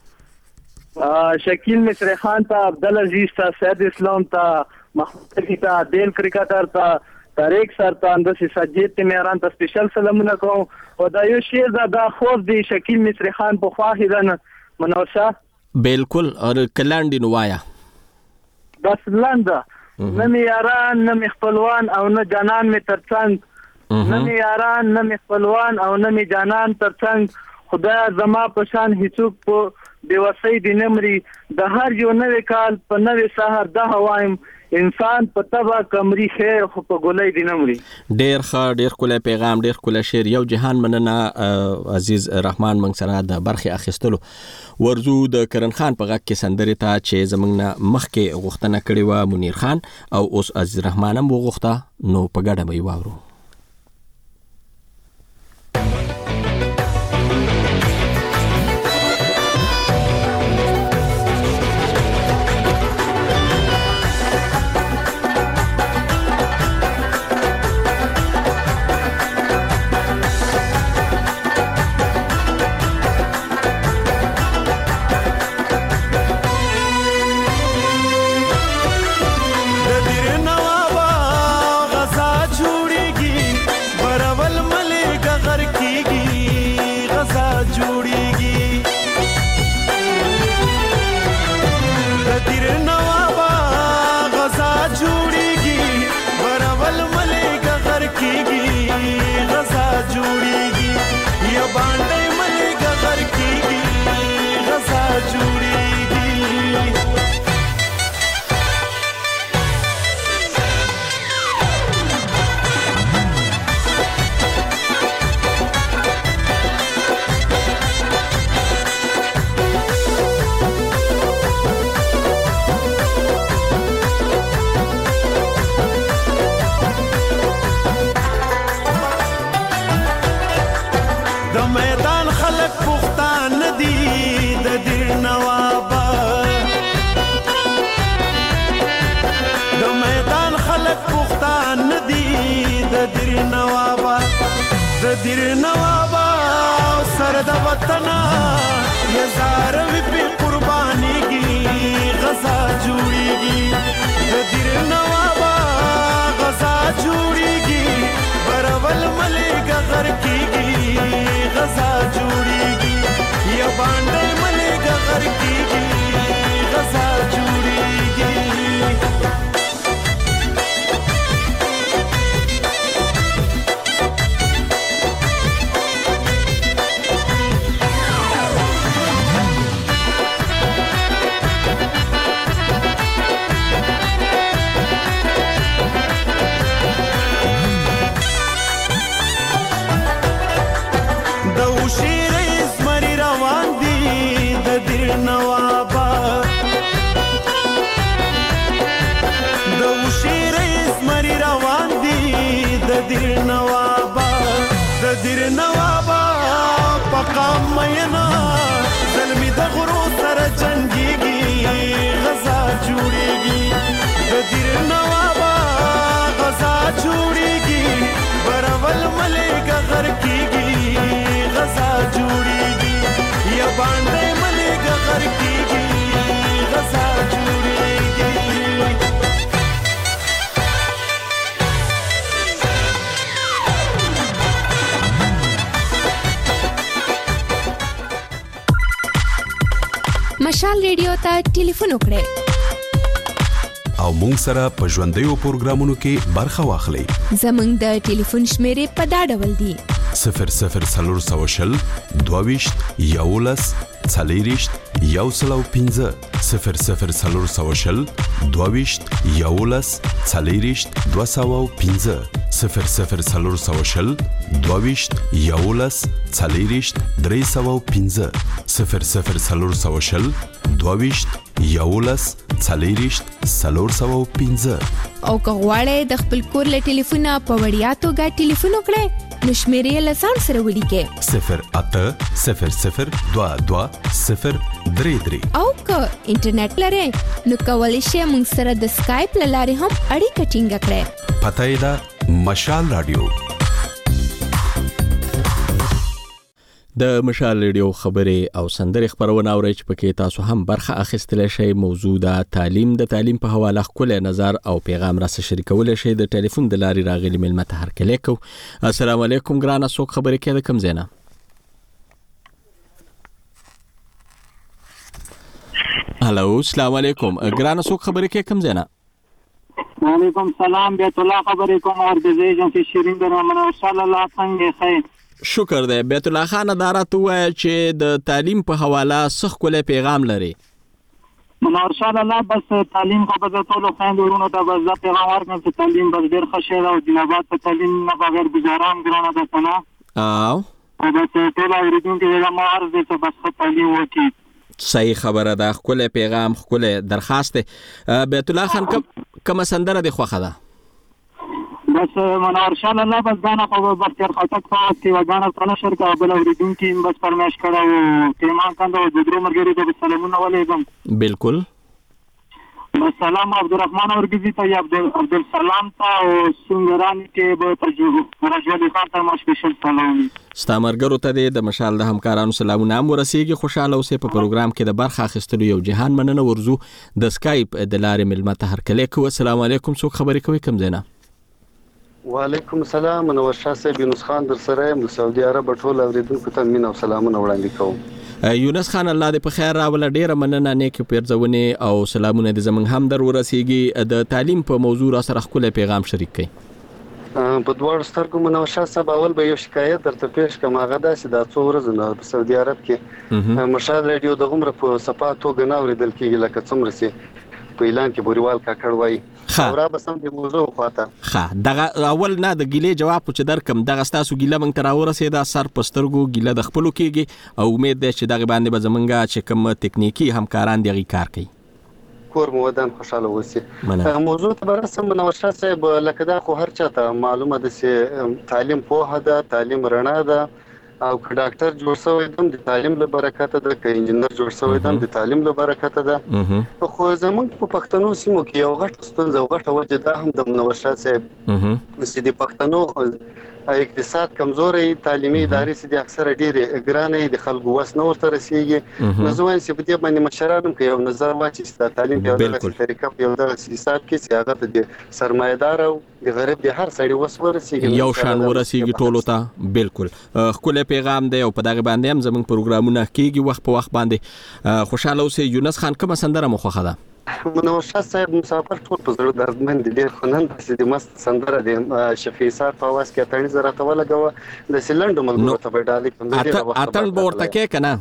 شکیل مصری خان ته عبدالعزیز ته سید اسلام ته محمود علی ته دین کرکټر ته طارق سر ته اندسي سجید ته مهران ته سپیشل سلامونه کوم. او دا یو شعر دا د خوف دی شکیل مصری خان په خواهیدن منوشه بالکل اور کلاندی نوایا بس لنده نه می یاران نه می خپلوان او نه جانان می ترڅنګ نه می یاران نه می خپلوان او نه می جانان ترڅنګ خدای زما پشان هیڅوک په بیوسۍ دی نمري د هر یو نوې کال په نوې سهار د هوایم انسان په تبا کمري خیر خو په ګولۍ دی نمري. ډیر ښه ډیر کله پیغام ډیر کله شعر یو جهان مننه عزیز رحمان موږ سره د برخه اخیستلو ورزو د کرن خان په غږ کې سندرې ته چې زمنګ نه مخکې غوښتنه کړې و منیر خان او اوس عزیز رحمان هم وغوښته نو په ګډه به واورو. دیر نوابا سر د وطن یا زار وی په قربانی کی غزا جوړیږي دیر نوابا غزا جوړیږي برول ملک غر کیږي غزا جوړیږي یا باندې ملک غر کیږي غزا جوړیږي. د غرو سره جنگيږي غزا جوړيږي د دیر نوابا غزا جوړيږي برول ملک غر کیږي غزا جوړيږي یا باندې ملک غر کیږي غزا جوړيږي مشال ریډیو ته ټلیفون وکړئ او مونږ سره په ژوندیو پروګرامونو کې برخه واخلئ. زمونږ د ټلیفون شمیرې په دا ډول دي: صفر صفر څلور سوه شل دوه ویشت یولس څلېرویشت یو سل او پنځه صفر صفر څلور سوه شل دوه ویشت یولس څلېرویشت دوه سوه او پنځه صفر صفر څلور سوه شل دوه ویشت یولس څلېرویشت درې سوه او پنځه صفر صفر څلور سوه شل دوه ویشت یولس څلېرویشت څلور سوه او پنځه. او که غواړئ د خپل کور له ټلیفونه په وړیا توګه ټلیفون وکړئ نو شمیرې له ځان سره ولیکئ: صفر اته صفر صفر دوه دوه صفر درې درې. او که انټرنیټ لرئ نو کولی شئ موږ سره د سکایپ له لارې هم اړیکه ټینګه کړئ. پته یې ده مشال رادیو. د مشال ریډیو خبرې او سندرې خبرونه اورئ چې پکې تاسو هم برخه اخیستلی شئ. موضوع د تعلیم د تعلیم په حواله ښکلی نظر او پیغام راسره شریکولی شئ. د ټلیفون د لارې راغلي مېلمه ته هرکلی کوو. السلام علیکم ګرانه، څوک خبرې کوي د کوم ځای نه؟ هلو السلام علیکم ګرانه، څوک خبرې کوي کوم ځای نه؟ وعلیکم سلام، بیت الله خبرې کوم اور د ایجنسی شیرین د رحمن صلی الله څنګه خیر. شکر دی. بیت الله خان ادارت وایي چې د تعلیم په حواله څه ښکلی پیغام لري. منور شاه الله بس تعلیم خو به ټولو خویندو ورونو ته بس دا پیغام ورکړم چې تعلیم بس ډېر ښه شی ده او د آباد په تعلیم نه بغیر ګزاره هم ګرانه ده که نه. او او بس ټول اورېدونکي ته زما عرض دی چې بس ښه تعلیم وکړي. صحیح خبره ده، ښکلی پیغام، ښکلی درخواست دی. بیت الله خان کومه سندره دې خوښه ده؟ بس منور شاه الله بس دانه خو بختیار خټک په وخت کې وګانه په نشر کې بل اوریدونکي بس فرمایش کړه او پیمان کنده او د درو مرګري د سلامونه ولیکم. بالکل. بس سلام عبدالرحمن اورګزي ته یا عبدالسلام ته او سنگرانی کې به تجربه راجوالي خان ته مشکل سلام. ستا مرګرو ته د مشال د همکارانو سلامونه هم ورسیږي. خوشاله اوسئ. په پروګرام کې د برخه اخیستلو یو جهان مننه. ورزو د سکایپ د لارې مېلمه ته هرکلی کوو. السلام علیکم، څوک خبرې کوي کوم ځای نه؟ وعلیکم السلام، منور شاه صاحب یونس خان در سره یم. د سعودي عرب ټول اوریدونکو ته مینه او سلامونه وړاندې کوم. یونس خان الله دې په خیر راوله. ډیره مننه، نیکې پیرزونې او سلامونه دې زموږ هم در ورسیږي. د تعلیم په موضوع را سره ښکلی پیغام شریک کړئ. په دواړو سترګو منور شاه صاحب اول به یو شکایت درته پیش کړم. هغه داسې دا څو ورځې نه په سعودي عرب کې مشال ریډیو د غومره په صفا توګه نه اورېدل کېږي لکه څومره چې په اعلان کې بوریوال کاکړ وایي. خبره به سم د موضوع خواته ښه دغه اول نه د ګیلې جواب چې درکم دغه ستاسو ګیله موږ ته راورسېده. سر په سترګو ګیله د خپلو کېږي او امید دی چې دغې باندې به زموږ چې کوم تکنیکي همکاران دي هغې کار کوي. کور مو ودان خوشاله اوسي. موضوع ته به رسم منور شاه صاحب لکه دا خو هر چا ته معلومه ده چې تعلیم پوهه ده، تعلیم رڼا ده او که ډاکټر جوړ شوی دم د تعلیم له برکته ده، که انجینر جوړ شوی دم د تعلیم له برکته ده. خو زموږ په پښتنو سیمو کې یو غټ ستونزه او غټه وجه ده هم د منور شاه صاحب چې د پښتنو اقتصاد کمزوري، تعلیمي ادارې چې د اکثره ډېرې ګرانې د خلکو وس نه ورته رسیږي. نو زه وایم چې په دې باندې مشران هم که یو نظر واچي چې د تعلیم په یو دغسې طریقه په یو دغسې حساب کې چې هغه ته د سرمایه‌دار او د غریب د هر سړي وس ورسیږي، یو شان ورسیږي ټولو ته. بالکل ښکلی پیغام دی او په دغه باندې هم زموږ پروګرامونه کېږي وخت په وخت باندې. خوشاله اوسئ. یونس خان کومه سندره مو خوښه ده؟ منور شاه صاحب مسافر ټول په زړه دردمند دي ډېر، خو نن داسې د مست سندره د شفیع صاحب په اواز کې اتڼ زه راته ولګوه. داسې لنډو ملګرو ته به ډالۍ کړم. اتڼ به ورته کې که نه؟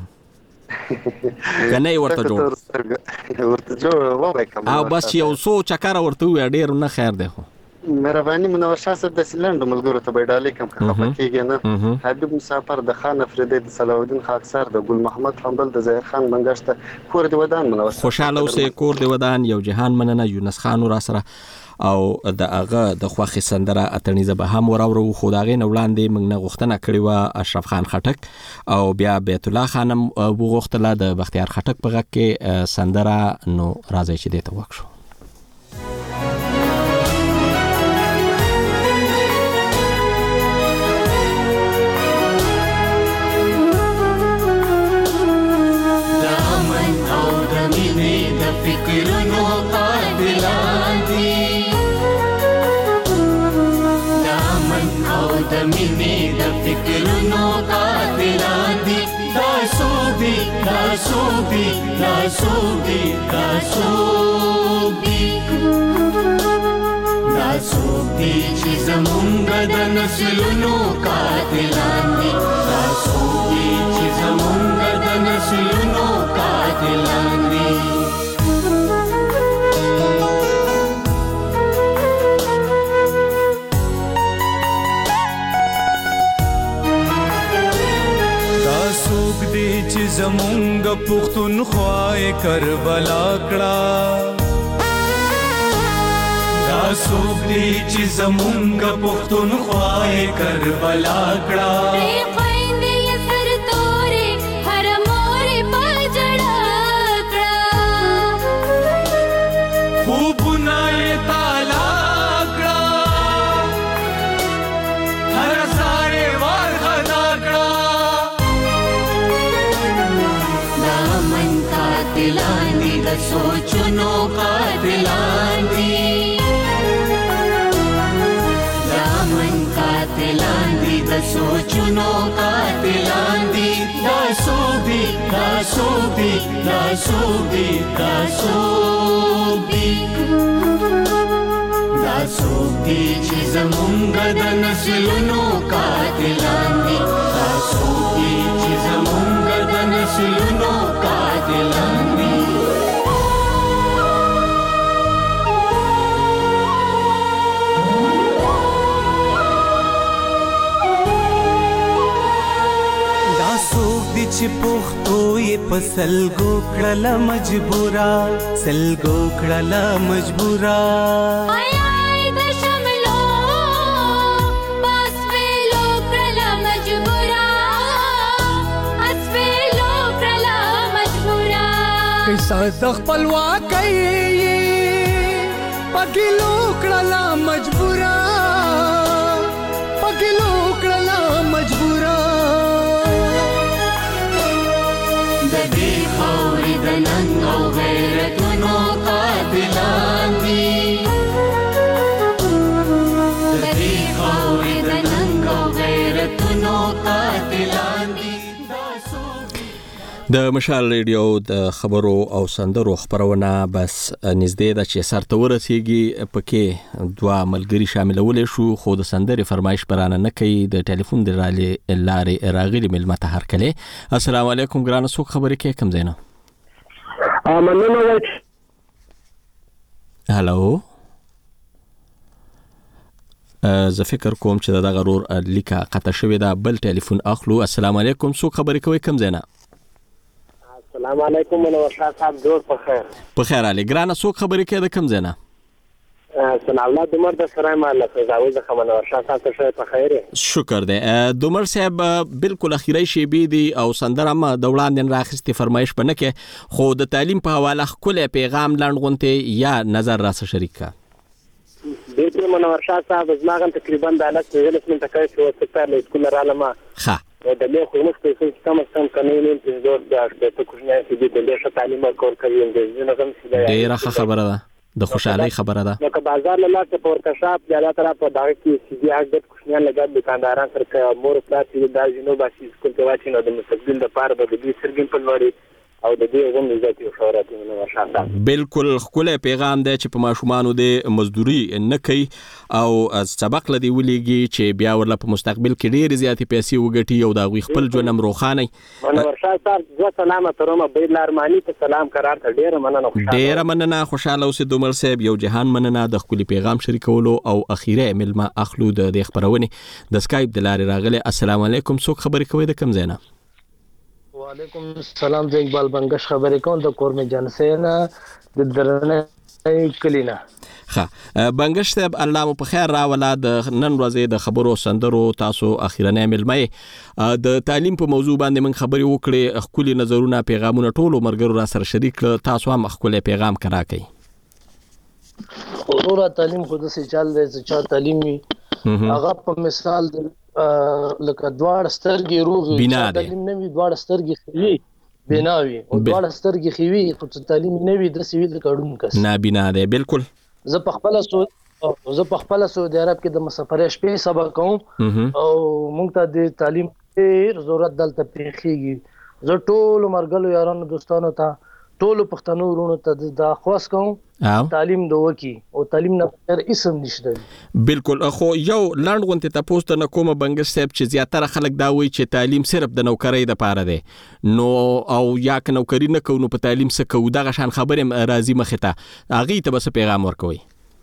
که نه یې ورته جوړ ورته جوړ ووایه او بس یو څو چکره ورته ووایه ډېر نه خیر دی. خو مهرباني منور شاه صاحب داسې لنډو ملګرو ته به یې ډالۍ کړم که خفه کېږي نه. حبیب مسافر د خان افریدی د صلاح الدین خاکسار د ګل محمد حنبل د ظاهر خان بنګشته کور دې ودان منور. خوشاله اوسئ. کور دې ودان. یو جهان مننه. یونس خان را سره او د هغه د خوخي سندره اتنیزه به هم وراورو خو دا غي نوړاندې موږ نه غوښتنه کړې و اشرف خان خټک او بیا بیت الله خانم وغوښتله د بختیار خټک په غږ کې سندره نو راځي چې دې ته وښو فکرونو قاتلان دي دامن او د مینې د فکرونو قاتلان دي دا څوک دي دا څوک دي دا څوک دي دا څوک دي دا څوک دي چې زمونږ د نسلونو قاتلان دي دا څوک دي چې زمونږ د نسلونو قاتلان دي چې زمونږ پښتونخوا کربلا کړه دا څوک دی چې زمونږ پښتونخوا کربلا کړه خویندې سر تورې هر مورې په جړه کړه خوبونه یې تالا کړه هر سارې وارخطا کړه قاتلان دي د سوچونو قاتلان دي دامن قاتلان دي د سوچونو قاتلان دي دا څوک دي دا څوک دي دا څوک دي دا څوک دي دا څوک دي چې زمونږ د نسلونو قاتلان دي دا څوک دي چې زمونږ د نسلونو قاتلان دي چې پښتو یې په سلګو کړله مجبورا سلګو کړله مجبورا آی آی د شملو بس ویلو کړله مجبورا اس ویلو کړله مجبورا کیسه د خپلواکۍ پکې لو کړله مجبورا پکې لو کړله مجبورا د ننګ او غیرتونو قاتلان دي د دې خاورې د ننګ او غیرتونو قاتلان دي د مشال ریډیو د خبرو او سندرو خبرونه بس نږدې ده چې سر ته ورسیږي پکې دوا ملګری شاملولې شو خو د سندرې فرمایش برانه نه کوي د ټلیفون د لارې راغلي ملمته هر کله السلام علیکم ګرانه څوک خبرې کوي کوم زینه مننه هالو زه فکر کوم چې دا غرور لیکه قطع شوی دا بل ټلیفون اخلو السلام علیکم څوک خبرې کوي کوم زینه السلام علیکم منور شاه صاحب جوړ په خیر په خیر علي ګرانه څوک خبرې کوي د کوم زینه سنا الله دمر د سره مال فزاوي د منور شاه صاحب ته په خیر شکر دی دمر صاحب بالکل اخیری شی بي دي او سندره ما د وړاندې راخستې فرمایش پنه کې خو د تعلیم په حواله خپل پیغام لاندغونته یا نظر را سره شریک کا بالکل منور شاه صاحب زماغم تقریبا د حالت په لس منټه کې شو ستاره له سکول را لمه ها د له خو موږ په څه کم کم قانوني انتظار د د کوښنه چې د له تعلیم کول کوي د نه کوم څه دی ډیره خبره ده د خوشحالي خبره ده نو که بازار له لاسه په ورکشاپ زیاده تر په دغه کې سیدي حق د کوښنه لګا دکانداران سره مور پلاټي د جنوب باسي سکول ته واچي نو د مستقبل د پاره د دې سرګن په لوري او د دې غوښنه ذاتي شهرت نو ورشاته بالکل خپل پیغام دی چې په ماشومان د مزدوري نه کوي او سبق لدی ولېږي چې بیا ورله په مستقبل کې ډېر زیاتې پیسې وګټي او دا غوي خپل ژوند روخانه نو ورشاته صاحب زه سلام ترمه بیر لارمانی ته سلام قرار ته ډېر مننه خوشاله ډېر مننه خوشاله اوسې دومر صاحب یو جهان مننه د خپل پیغام شریکولو او اخیره ملما اخلو د خبرونه د سکایپ د لارې راغله السلام علیکم څوک خبرې کوي د کم زینا وعلیکم السلام. زه اقبال بنگش خبرې کوم د کورمه جنسینا د درنه کلینا. ښه بنگش صاحب الله مو په خیر راولا. د نن ورځې د خبرو سندرو تاسو اخیرنۍ ملمه د تعلیم په موضوع باندې من خبرې وکړې، خپل نظرونه پیغامونه ټول مرګرو را سره شریک کړ. تاسو هم خپل پیغام کرا کوي. حضور تعلیم خود سه چل دی چې تعلیم هغه په مثال د لکه دواړه سترګې روغ تعلیم نه وي، دواړه سترګې خوي بنا وي او دواړه سترګې خوي خو تعلیم نه وي د سویل کډون کس نه بنا دی. بالکل زه په خپل سو زه په خپل سعودي عرب کې د مسافرې شپې سبق کوم او موږ ته د تعلیم ډېر ضرورت دلته پیښیږي. زه ټول مرګلو یارانو دوستانو ته ټول پښتنو ورونو ته د خواص کوم تعلیم دوه کی او تعلیم نه پر اسم نشته. بالکل. خو یو لاند غونته تاسو ته کومه بنگش صاحب چې زیاتره خلک دا وایي چې تعلیم صرف د نوکری د پاره دی، نو او یا ک نوکری نه کوو په تعلیم څه کوو، دغه شان خبره راځي مخه ته هغه ته بس پیغام ورکوي.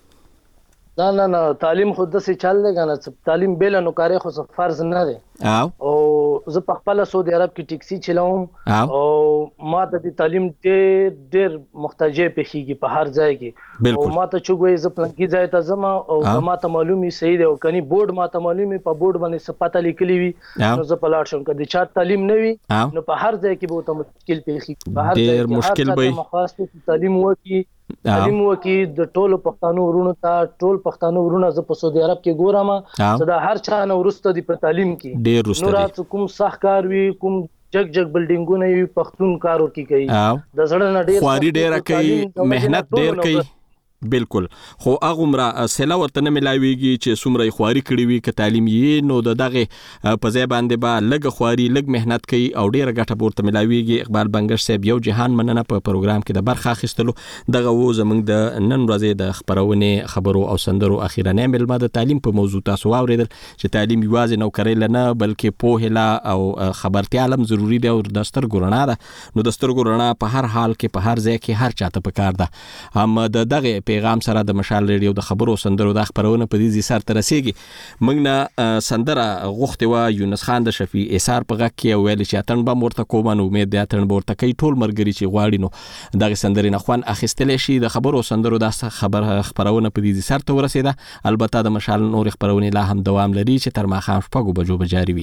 نه نه نه تعلیم خود د څه چل دی کنه، تعلیم بل نوکری خو فرض نه دی. او زه په خپل سعودي عرب کې ټیکسي چلاوم او ما ته تعلیم ډېر ډېر محتاجه پېخیږي په هر ځای کې. او ما ته چوغوي ز پلانکی ځای ته زما او ما ته معلومي صحیح دی او کني بورډ ما ته معلومي په بورډ باندې صفاته لیکلي وي نو زه په لاړ شم. کله چې تعلیم نه وي نو په هر ځای کې به ته مشکل پېخیږي. په هر ځای کې مشکل به مخاصه تعلیم وکي تعلیم وکي د ټولو پښتنو ورونو ته ټول پښتنو ورونو ز په سعودي عرب کې ګورم صدا هر چا نو ورسته دی په تعلیم کې نو رات کوم صح کار وی کوم جګ جګ بلډینګونه وی پښتون کار ورکی کوي د زړه نه ډیر خواري ډیر کوي مهنت ډیر کوي. بالکل. خو هغه عمره سلا ورته نه ملاويږي چې څومره خواري کړی وي ک تعلیم یې نو د دغه په ځای باندې با لګ خواري لګ مهنت کوي او ډیره ګټه ورته ملاويږي. اقبال بنگش صاحب یو جهان مننه په پروګرام کې د برخه اخیستلو. دغه و زمنګ د نن ورځې د خبرونه خبرو او سندرو اخیرنه ملمه د تعلیم په موضوع تاسو واوریدل چې تعلیم یوازې نو کړی لنه بلکې په هلا او خبرتي عالم ضروری دی او د سترګو رڼا ده. نو د سترګو رڼا په هر حال کې په هر ځای کې هر چاته پکار ده. هم د دغه پیغام سره د مشال ریډیو د خبرو سندرو د خبرونه په دې سر تر رسیدي. موږ نه سندره غوښته و یونس خان د شفیع ایثار په غږ کې ویل چې اتن به مرته کوم نو امید ده اتن ورته کوي ټول مرګري چې غواړي نو دغه سندرې نه خوان اخیستل شي. د خبرو سندرو د خبر خبرونه په دې سر ته ورسیده. البته د مشال نور خبرونه لا هم دوام لري چې تر ماخام شپږو بجو به جاری وي.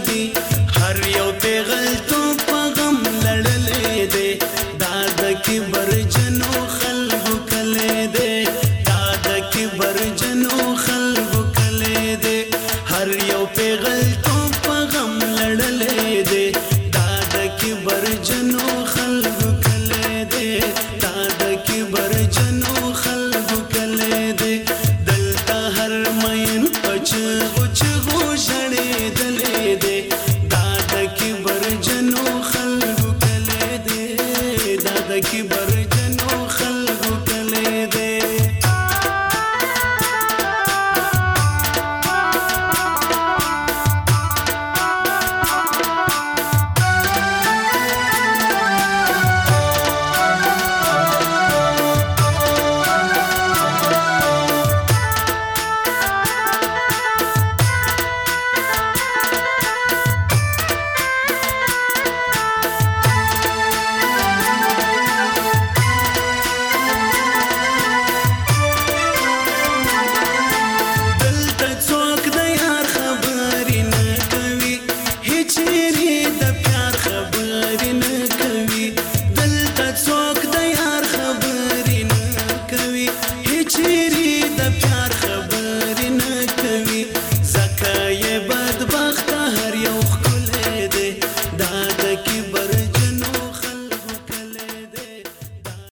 Keep